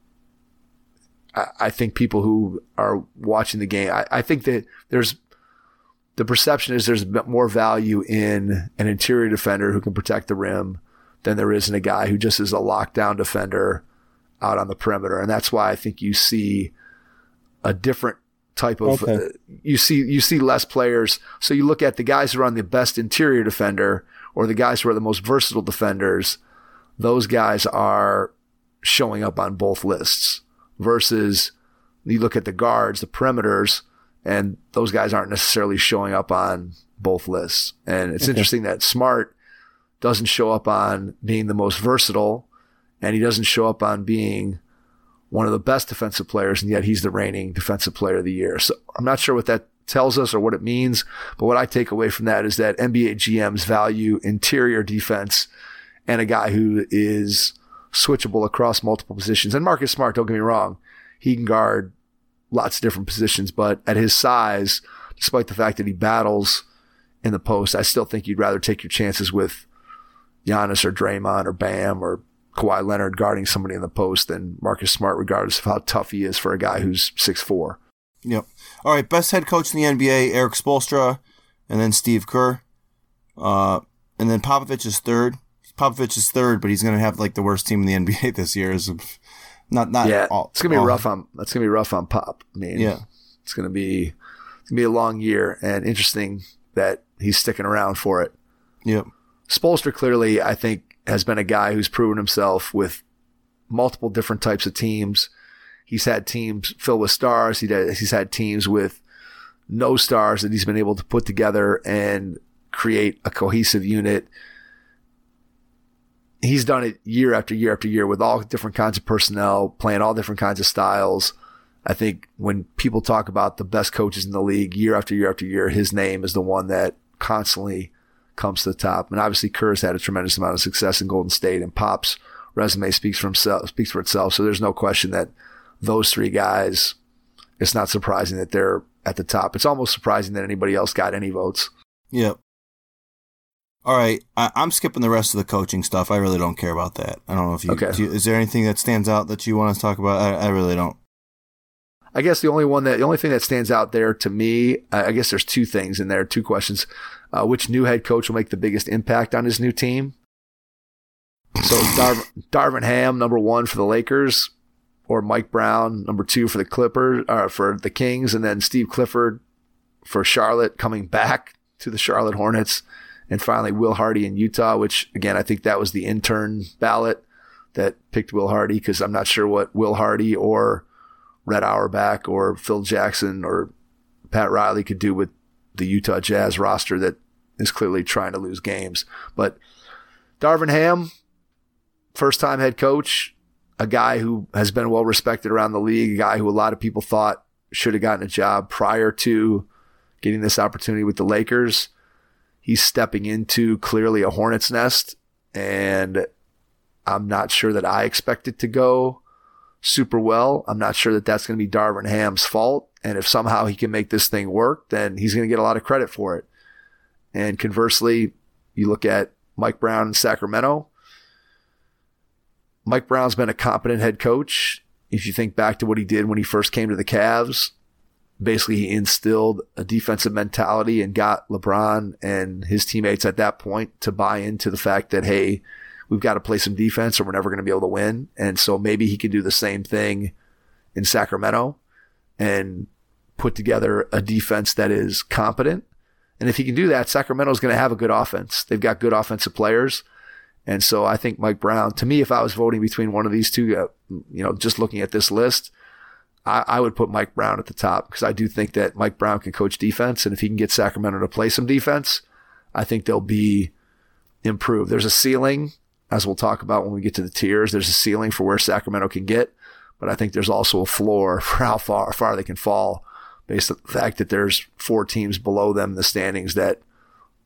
I, I think people who are watching the game, I, I think that there's the perception is there's more value in an interior defender who can protect the rim than there is in a guy who just is a lockdown defender out on the perimeter. And that's why I think you see a different type of, okay. uh, you see, you see less players. So you look at the guys who are on the best interior defender or the guys who are the most versatile defenders. Those guys are showing up on both lists versus you look at the guards, the perimeters, and those guys aren't necessarily showing up on both lists. And it's okay. interesting that Smart doesn't show up on being the most versatile, and he doesn't show up on being one of the best defensive players, and yet he's the reigning defensive player of the year. So I'm not sure what that tells us or what it means, but what I take away from that is that N B A G Ms value interior defense and a guy who is switchable across multiple positions. And Marcus Smart, don't get me wrong, he can guard lots of different positions, but at his size, despite the fact that he battles in the post, I still think you'd rather take your chances with Giannis or Draymond or Bam or Kawhi Leonard guarding somebody in the post than Marcus Smart, regardless of how tough he is for a guy who's six foot four. Yep. All right, best head coach in the N B A, Eric Spoelstra, and then Steve Kerr. Uh, and then Popovich is third. Popovich is third, but he's going to have like the worst team in the N B A this year. Is not not yeah. All, it's going to be all. rough on. That's going to be rough on Pop. I mean, yeah, it's going to be it's going to be a long year, and interesting that he's sticking around for it. Yep. Spoelstra clearly, I think, has been a guy who's proven himself with multiple different types of teams. He's had teams filled with stars. He does, he's had teams with no stars that he's been able to put together and create a cohesive unit. He's done it year after year after year with all different kinds of personnel, playing all different kinds of styles. I think when people talk about the best coaches in the league year after year after year, his name is the one that constantly comes to the top. And obviously Kerr's had a tremendous amount of success in Golden State, and Pop's resume speaks for himself, speaks for itself. So there's no question that those three guys, it's not surprising that they're at the top. It's almost surprising that anybody else got any votes. Yep. All right, I, I'm skipping the rest of the coaching stuff. I really don't care about that. I don't know if you, okay. do you, is there anything that stands out that you want to talk about? I, I really don't. I guess the only one that, the only thing that stands out there to me, I guess there's two things in there, two questions. Uh, which new head coach will make the biggest impact on his new team? So Dar- Darvin Ham, number one for the Lakers, or Mike Brown, number two for the Clippers, or for the Kings, and then Steve Clifford for Charlotte coming back to the Charlotte Hornets, and finally Will Hardy in Utah, which again, I think that was the intern ballot that picked Will Hardy, because I'm not sure what Will Hardy or Red Auerbach or Phil Jackson or Pat Riley could do with the Utah Jazz roster that is clearly trying to lose games. But Darvin Ham, first time head coach, a guy who has been well respected around the league, a guy who a lot of people thought should have gotten a job prior to getting this opportunity with the Lakers. He's stepping into clearly a hornet's nest, and I'm not sure that I expect it to go super well. I'm not sure that that's going to be Darvin Ham's fault. And if somehow he can make this thing work, then he's going to get a lot of credit for it. And conversely, you look at Mike Brown in Sacramento. Mike Brown's been a competent head coach. If you think back to what he did when he first came to the Cavs, basically he instilled a defensive mentality and got LeBron and his teammates at that point to buy into the fact that, hey, we've got to play some defense or we're never going to be able to win. And so maybe he can do the same thing in Sacramento and put together a defense that is competent. And if he can do that, Sacramento's going to have a good offense. They've got good offensive players. And so I think Mike Brown, to me, if I was voting between one of these two, uh, you know, just looking at this list, I, I would put Mike Brown at the top, because I do think that Mike Brown can coach defense. And if he can get Sacramento to play some defense, I think they'll be improved. There's a ceiling, as we'll talk about when we get to the tiers. There's a ceiling for where Sacramento can get, but I think there's also a floor for how far, far they can fall based on the fact that there's four teams below them in the standings that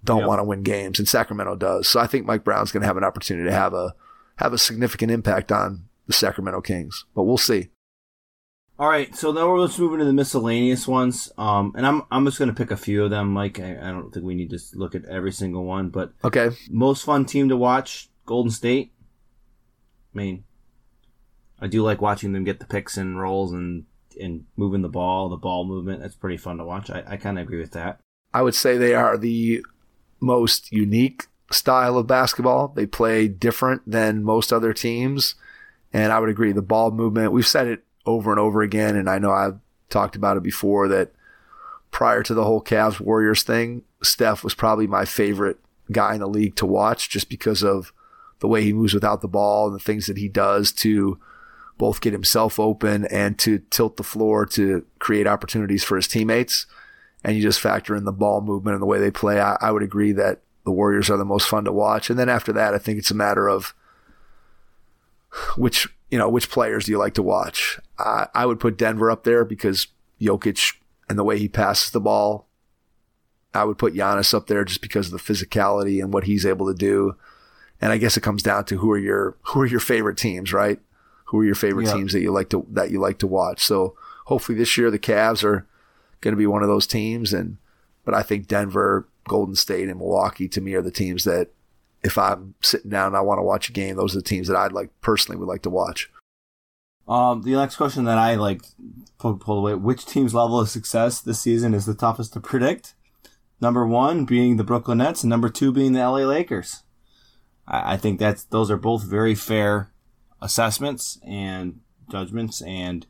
don't yep. want to win games, and Sacramento does. So I think Mike Brown's going to have an opportunity to have a have a significant impact on the Sacramento Kings, but we'll see. All right, so now we're let's move into the miscellaneous ones, um, and I'm I'm just going to pick a few of them, Mike. I, I don't think we need to look at every single one, but okay. Most fun team to watch, Golden State. I mean, I do like watching them get the picks and rolls and and moving the ball, the ball movement. That's pretty fun to watch. I, I kind of agree with that. I would say they are the most unique style of basketball. They play different than most other teams, and I would agree. The ball movement, we've said it over and over again, and I know I've talked about it before, that prior to the whole Cavs Warriors thing, Steph was probably my favorite guy in the league to watch, just because of the way he moves without the ball and the things that he does to both get himself open and to tilt the floor to create opportunities for his teammates. And you just factor in the ball movement and the way they play. I, I would agree that the Warriors are the most fun to watch. And then after that, I think it's a matter of which, you know, which players do you like to watch? I, I would put Denver up there because Jokic and the way he passes the ball. I would put Giannis up there just because of the physicality and what he's able to do. And I guess it comes down to who are your who are your favorite teams, right? Who are your favorite yeah. teams that you like to that you like to watch? So hopefully this year the Cavs are going to be one of those teams, and but I think Denver, Golden State, and Milwaukee to me are the teams that if I'm sitting down and I want to watch a game, those are the teams that I'd like personally would like to watch. Um, the next question that I like pull, pull away: which team's level of success this season is the toughest to predict? Number one being the Brooklyn Nets, and number two being the L A Lakers. I, I think that's those are both very fair assessments and judgments, and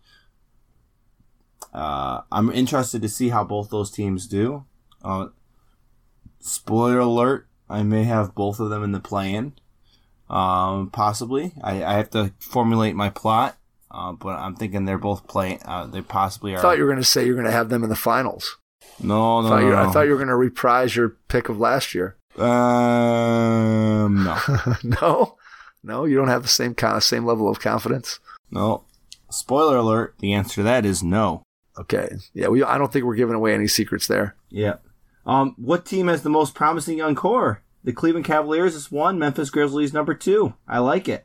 uh, I'm interested to see how both those teams do. Uh, spoiler alert: I may have both of them in the play-in, um, possibly. I, I have to formulate my plot, uh, but I'm thinking they're both playing. Uh, they possibly are. I thought you were going to say you're going to have them in the finals. No, no, I thought, no, you, no. I thought you were going to reprise your pick of last year. Um, no, no, no, you don't have the same kind of same level of confidence. no. Spoiler alert: the answer to that is no. Okay, yeah, we. I don't think we're giving away any secrets there. Yeah. Um, what team has the most promising young core? The Cleveland Cavaliers is one. Memphis Grizzlies number two. I like it.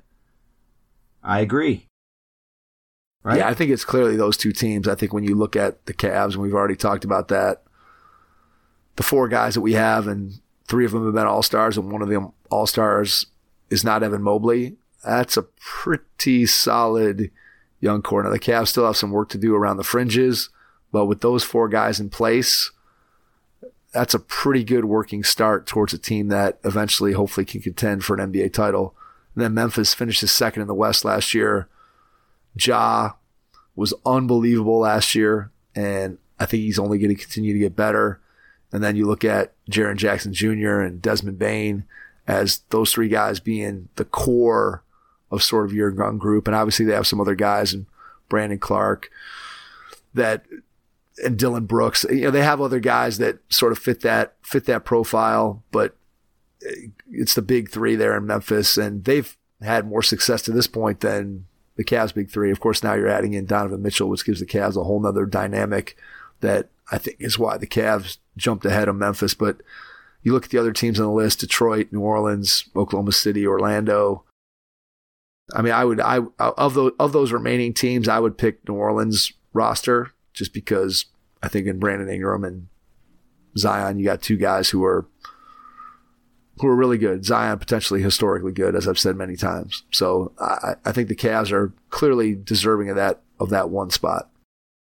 I agree. Right? Yeah, I think it's clearly those two teams. I think when you look at the Cavs, and we've already talked about that, the four guys that we have, and three of them have been All-Stars, and one of them All-Stars is not Evan Mobley. That's a pretty solid young core. Now, the Cavs still have some work to do around the fringes, but with those four guys in place, that's a pretty good working start towards a team that eventually hopefully can contend for an N B A title. And then Memphis finished second in the West last year. Ja was unbelievable last year, and I think he's only going to continue to get better. And then you look at Jaren Jackson Junior and Desmond Bane as those three guys being the core of sort of your young group. And obviously they have some other guys, and Brandon Clark that and Dylan Brooks. You know, they have other guys that sort of fit that fit that profile, but it's the big three there in Memphis, and they've had more success to this point than the Cavs' big three. Of course, now you're adding in Donovan Mitchell, which gives the Cavs a whole nother dynamic that I think is why the Cavs jumped ahead of Memphis. But you look at the other teams on the list: Detroit, New Orleans, Oklahoma City, Orlando. I mean, I would, I of those of those remaining teams, I would pick New Orleans roster just because I think in Brandon Ingram and Zion, you got two guys who are who are really good. Zion potentially historically good, as I've said many times. So I, I think the Cavs are clearly deserving of that of that one spot.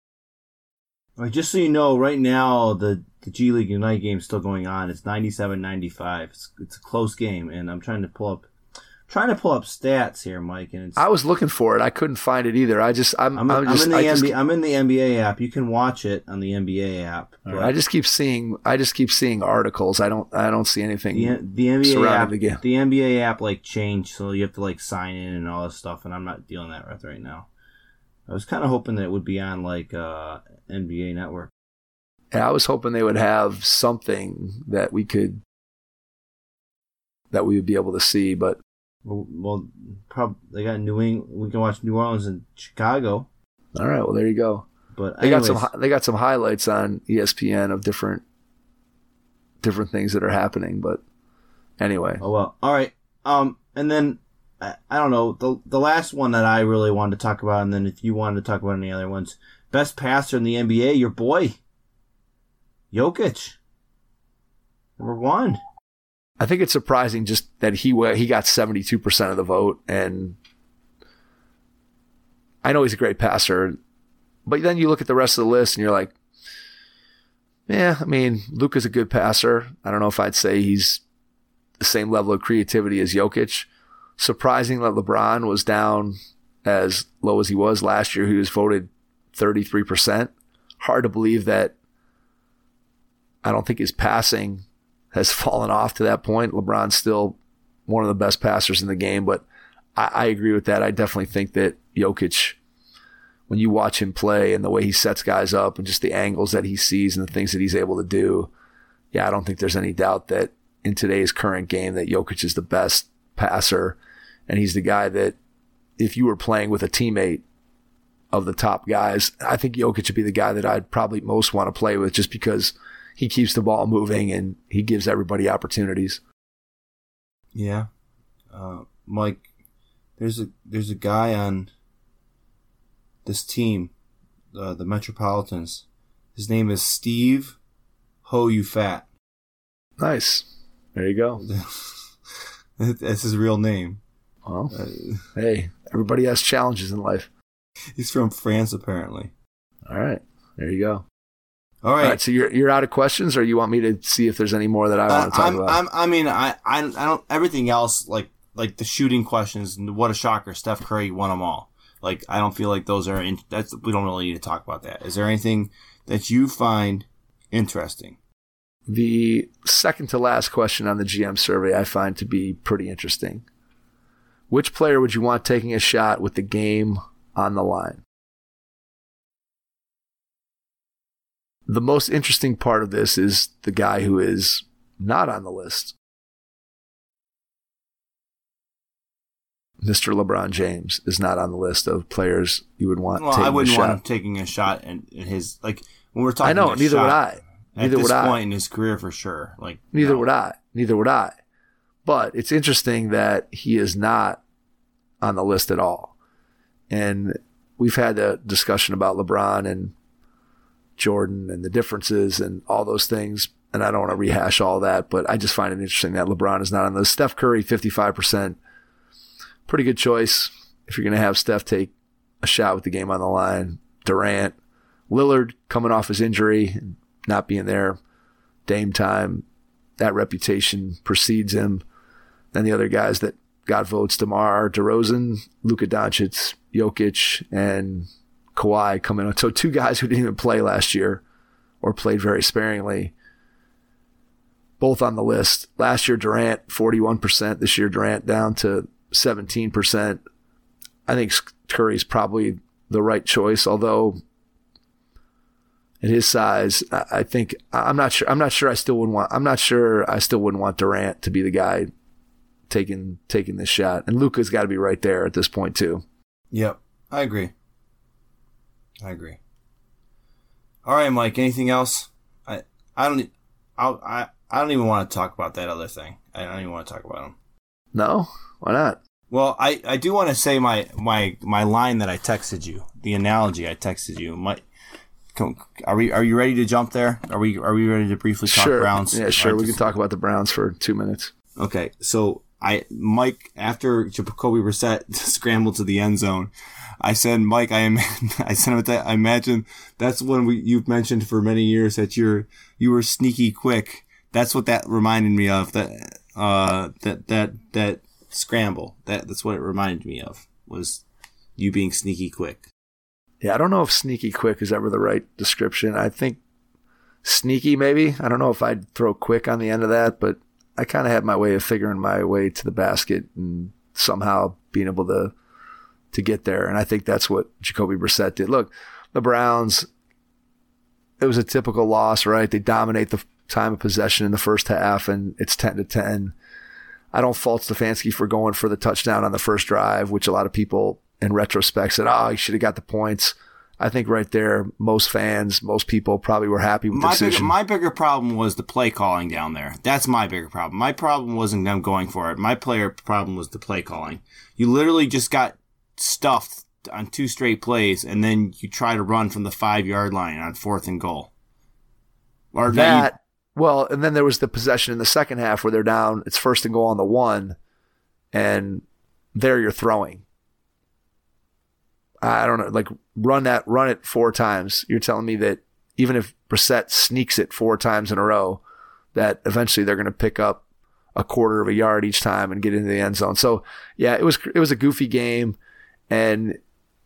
All right, just so you know, right now the, the G League Ignite game is still going on. It's ninety-seven ninety-five. It's, it's a close game, and I'm trying to pull up trying to pull up stats here, Mike. And it's, I was looking for it. I couldn't find it either. I just I'm I'm, I'm, I'm just, in the I N B A, just, I'm in the N B A app. You can watch it on the N B A app. But I just keep seeing I just keep seeing articles. I don't I don't see anything. the, the N B A surrounding app the game. the N B A app like changed, so you have to like sign in and all this stuff, and I'm not dealing that with right now. I was kind of hoping that it would be on like uh, N B A Network. And I was hoping they would have something that we could that we would be able to see, but Well, well prob- they got New England. We can watch New Orleans and Chicago. all right, well there you go. But They anyways, got some hi- they got some highlights on E S P N of different different things that are happening. But anyway. Oh, well. All right. Um, and then, I, I don't know, the the last one that I really wanted to talk about, and then if you wanted to talk about any other ones, best passer in the N B A, your boy, Jokic. Number one. I think it's surprising just that he he got seventy-two percent of the vote, and I know he's a great passer, but then you look at the rest of the list and you're like, yeah, I mean, Luka's a good passer. I don't know if I'd say he's the same level of creativity as Jokic. Surprising that LeBron was down as low as he was last year. He was voted thirty-three percent. Hard to believe that I don't think his passing has fallen off to that point. LeBron's still one of the best passers in the game, but I, I agree with that. I definitely think that Jokic, when you watch him play and the way he sets guys up and just the angles that he sees and the things that he's able to do, yeah, I don't think there's any doubt that in today's current game that Jokic is the best passer, and he's the guy that if you were playing with a teammate of the top guys, I think Jokic would be the guy that I'd probably most want to play with just because he keeps the ball moving and he gives everybody opportunities. Yeah. Uh, Mike, there's a there's a guy on this team, uh, the Metropolitans. His name is Steve Ho You Fat. Nice. There you go. That's his real name. Well, uh, hey, everybody has challenges in life. He's from France, apparently. All right. There you go. All right. All right, so you're you're out of questions, or you want me to see if there's any more that I want to talk I'm, about? I'm, I mean, I, I, I don't. Everything else, like like the shooting questions, what a shocker! Steph Curry won them all. Like I don't feel like those are. In, that's we don't really need to talk about that. Is there anything that you find interesting? The second to last question on the G M survey I find to be pretty interesting. Which player would you want taking a shot with the game on the line? The most interesting part of this is the guy who is not on the list. Mister LeBron James is not on the list of players you would want well, taking a shot. I wouldn't want him taking a shot in, in his, like, when we're talking I know, a neither shot, would I. Neither at this would I. point in his career, for sure. Like Neither no. would I. Neither would I. But it's interesting that he is not on the list at all. And we've had a discussion about LeBron and Jordan and the differences and all those things. And I don't want to rehash all that, but I just find it interesting that LeBron is not on the list. Steph Curry, fifty-five percent. Pretty good choice if you're going to have Steph take a shot with the game on the line. Durant, Lillard coming off his injury and not being there. Dame time. That reputation precedes him. Then the other guys that got votes, DeMar DeRozan, Luka Doncic, Jokic, and Kawhi coming on. So two guys who didn't even play last year or played very sparingly, both on the list. Last year, Durant, forty-one percent. This year, Durant down to seventeen percent. I think Curry's probably the right choice, although at his size, I think I'm not sure. I'm not sure. I still wouldn't want. I'm not sure. I still wouldn't want Durant to be the guy taking taking this shot. And Luka's got to be right there at this point too. Yep, I agree. I agree. All right, Mike. Anything else? I I don't. I'll, I I don't even want to talk about that other thing. I don't even want to talk about him. No, why not? Well, I, I do want to say my, my my line that I texted you, the analogy I texted you. My, are we are you ready to jump there? Are we are we ready to briefly talk sure. Browns? Yeah, sure. Right, we can talk about the Browns for two minutes. Okay, so I Mike after Jacoby Brissett scrambled to the end zone, I said, Mike, I am I said him that I imagine that's when we you've mentioned for many years that you're you were sneaky quick. That's what that reminded me of. That uh that that that scramble. That that's what it reminded me of, was you being sneaky quick. Yeah, I don't know if sneaky quick is ever the right description. I think sneaky maybe. I don't know if I'd throw quick on the end of that, but I kind of had my way of figuring my way to the basket and somehow being able to to get there. And I think that's what Jacoby Brissett did. Look, the Browns, it was a typical loss, right? They dominate the time of possession in the first half, and it's ten to ten. I don't fault Stefanski for going for the touchdown on the first drive, which a lot of people in retrospect said, oh, he should have got the points. I think right there, most fans, most people probably were happy with the my decision. Bigger, my bigger problem was the play calling down there. That's my bigger problem. My problem wasn't them going for it. My player problem was the play calling. You literally just got stuffed on two straight plays, and then you try to run from the five-yard line on fourth and goal. Or that, you, well, and then there was the possession in the second half where they're down, it's first and goal on the one, and there you're throwing. I don't know, like run that, run it four times. You're telling me that even if Brissett sneaks it four times in a row, that eventually they're going to pick up a quarter of a yard each time and get into the end zone. So yeah, it was it was a goofy game. And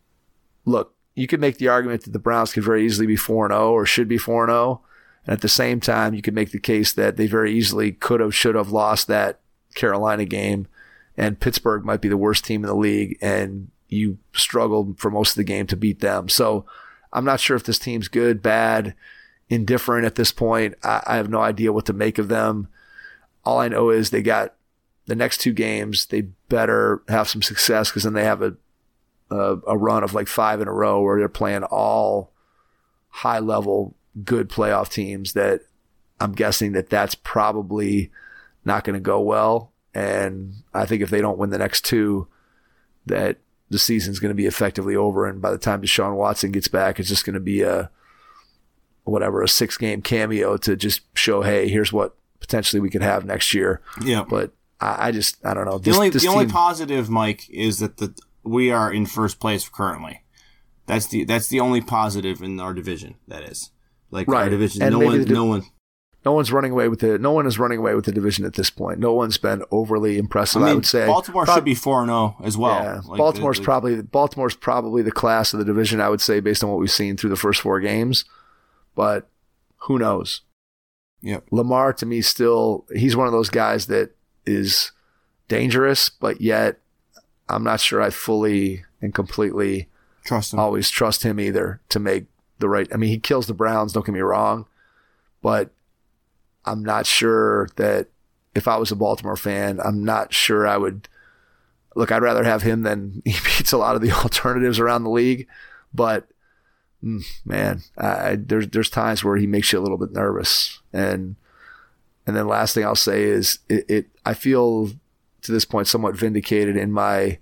look, you could make the argument that the Browns could very easily be four and oh or should be four and oh. And at the same time, you could make the case that they very easily could have, should have lost that Carolina game, and Pittsburgh might be the worst team in the league, and you struggled for most of the game to beat them. So I'm not sure if this team's good, bad, indifferent at this point. I, I have no idea what to make of them. All I know is they got the next two games. They better have some success, because then they have a, a a run of like five in a row where they're playing all high level, good playoff teams that I'm guessing that that's probably not going to go well. And I think if they don't win the next two, that the season's going to be effectively over. And by the time Deshaun Watson gets back, it's just going to be a, whatever, a six game cameo to just show, hey, here's what potentially we could have next year. Yeah. But I, I just, I don't know. This, the only, the team, only positive, Mike, is that the, we are in first place currently. That's the, that's the only positive in our division. That is like right. Our division. And no one, the, no one, No one's running away with it. No one is running away with the division at this point. No one's been overly impressive. I, mean, I would say Baltimore Pro- should be four and zero as well. Yeah, like Baltimore's the, the, probably Baltimore's probably the class of the division. I would say based on what we've seen through the first four games, but who knows? Yep. Lamar to me still, he's one of those guys that is dangerous, but yet I'm not sure I fully and completely trust him. Always trust him either to make the right. I mean, he kills the Browns. Don't get me wrong, but I'm not sure that if I was a Baltimore fan, I'm not sure I would look. I'd rather have him than he beats a lot of the alternatives around the league. But man, I, there's there's times where he makes you a little bit nervous. And and then last thing I'll say is it, it I feel to this point somewhat vindicated in my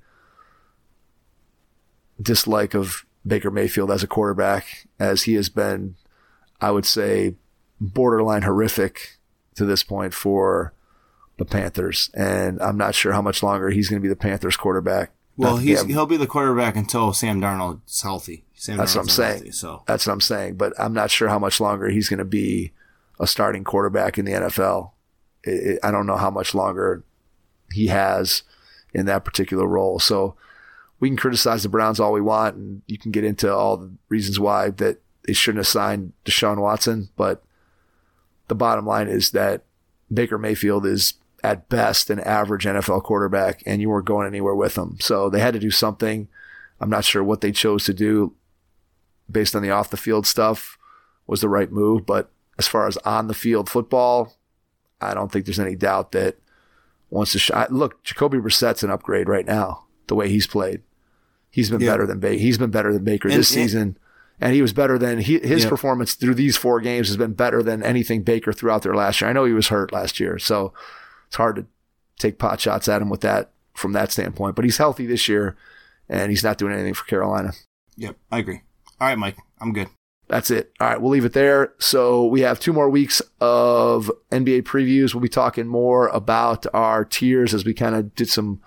dislike of Baker Mayfield as a quarterback, as he has been, I would say, borderline horrific to this point for the Panthers. And I'm not sure how much longer he's going to be the Panthers quarterback. Well, he's, he'll be the quarterback until Sam Darnold is healthy. Sam That's what I'm saying. Healthy, so. That's what I'm saying. But I'm not sure how much longer he's going to be a starting quarterback in the N F L. It, it, I don't know how much longer he has in that particular role. So we can criticize the Browns all we want, and you can get into all the reasons why that they shouldn't have signed Deshaun Watson. But the bottom line is that Baker Mayfield is at best an average N F L quarterback, and you weren't going anywhere with him. So they had to do something. I'm not sure what they chose to do based on the off the field stuff was the right move. But as far as on the field football, I don't think there's any doubt that once the shot, look, Jacoby Brissett's an upgrade right now, the way he's played. He's been yeah. better than Baker. He's been better than Baker and, this season. And, And he was better than he, his yep. performance through these four games has been better than anything Baker threw out there last year. I know he was hurt last year, so it's hard to take pot shots at him with that from that standpoint. But he's healthy this year, and he's not doing anything for Carolina. Yep, I agree. All right, Mike, I'm good. That's it. All right, we'll leave it there. So we have two more weeks of N B A previews. We'll be talking more about our tiers as we kind of did some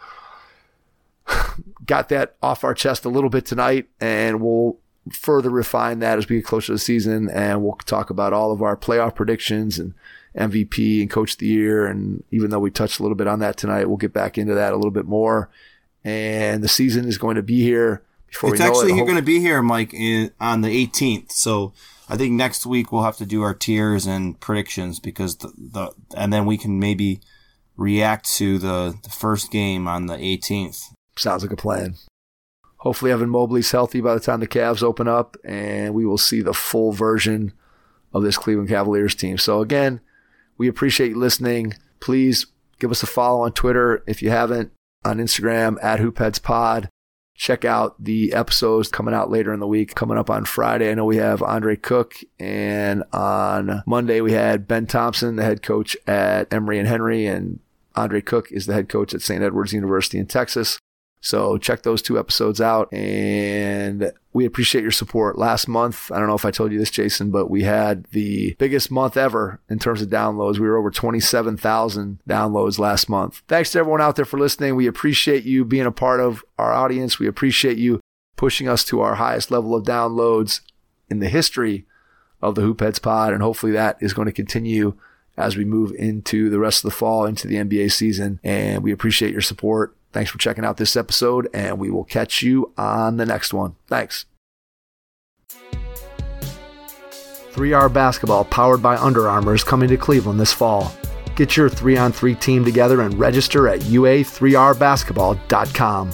got that off our chest a little bit tonight, and we'll further refine that as we get closer to the season, and we'll talk about all of our playoff predictions and M V P and Coach of the Year. And even though we touched a little bit on that tonight, we'll get back into that a little bit more. And the season is going to be here before it's we know it. It's actually going to be here, Mike, in, on the eighteenth. So I think next week we'll have to do our tiers and predictions, because the, the and then we can maybe react to the, the first game on the eighteenth. Sounds like a plan. Hopefully Evan Mobley's healthy by the time the Cavs open up, and we will see the full version of this Cleveland Cavaliers team. So again, we appreciate you listening. Please give us a follow on Twitter if you haven't, on Instagram at HoopheadsPod. Check out the episodes coming out later in the week. Coming up on Friday, I know we have Andre Cook, and on Monday we had Ben Thompson, the head coach at Emory and Henry, and Andre Cook is the head coach at Saint Edward's University in Texas. So check those two episodes out, and we appreciate your support. Last month, I don't know if I told you this, Jason, but we had the biggest month ever in terms of downloads. We were over twenty-seven thousand downloads last month. Thanks to everyone out there for listening. We appreciate you being a part of our audience. We appreciate you pushing us to our highest level of downloads in the history of the Hoopheads Pod, and hopefully that is going to continue as we move into the rest of the fall, into the N B A season, and we appreciate your support. Thanks for checking out this episode, and we will catch you on the next one. Thanks. three R Basketball, powered by Under Armour, is coming to Cleveland this fall. Get your three on three team together and register at U A three R basketball dot com.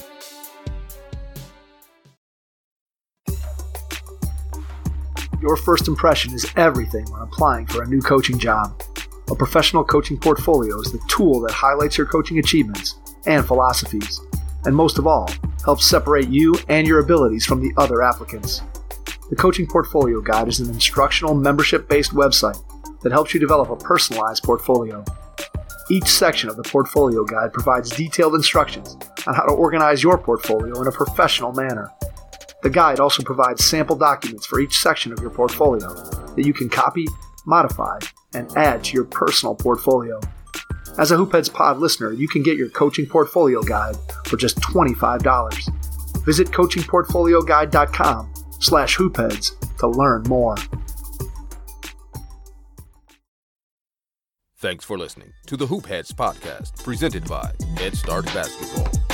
Your first impression is everything when applying for a new coaching job. A professional coaching portfolio is the tool that highlights your coaching achievements and philosophies, and most of all, helps separate you and your abilities from the other applicants. The Coaching Portfolio Guide is an instructional, membership-based website that helps you develop a personalized portfolio. Each section of the Portfolio Guide provides detailed instructions on how to organize your portfolio in a professional manner. The guide also provides sample documents for each section of your portfolio that you can copy, modify, and add to your personal portfolio. As a Hoopheads Pod listener, you can get your Coaching Portfolio Guide for just twenty-five dollars. Visit coaching portfolio guide dot com slash hoopheads to learn more. Thanks for listening to the Hoopheads Podcast, presented by Head Start Basketball.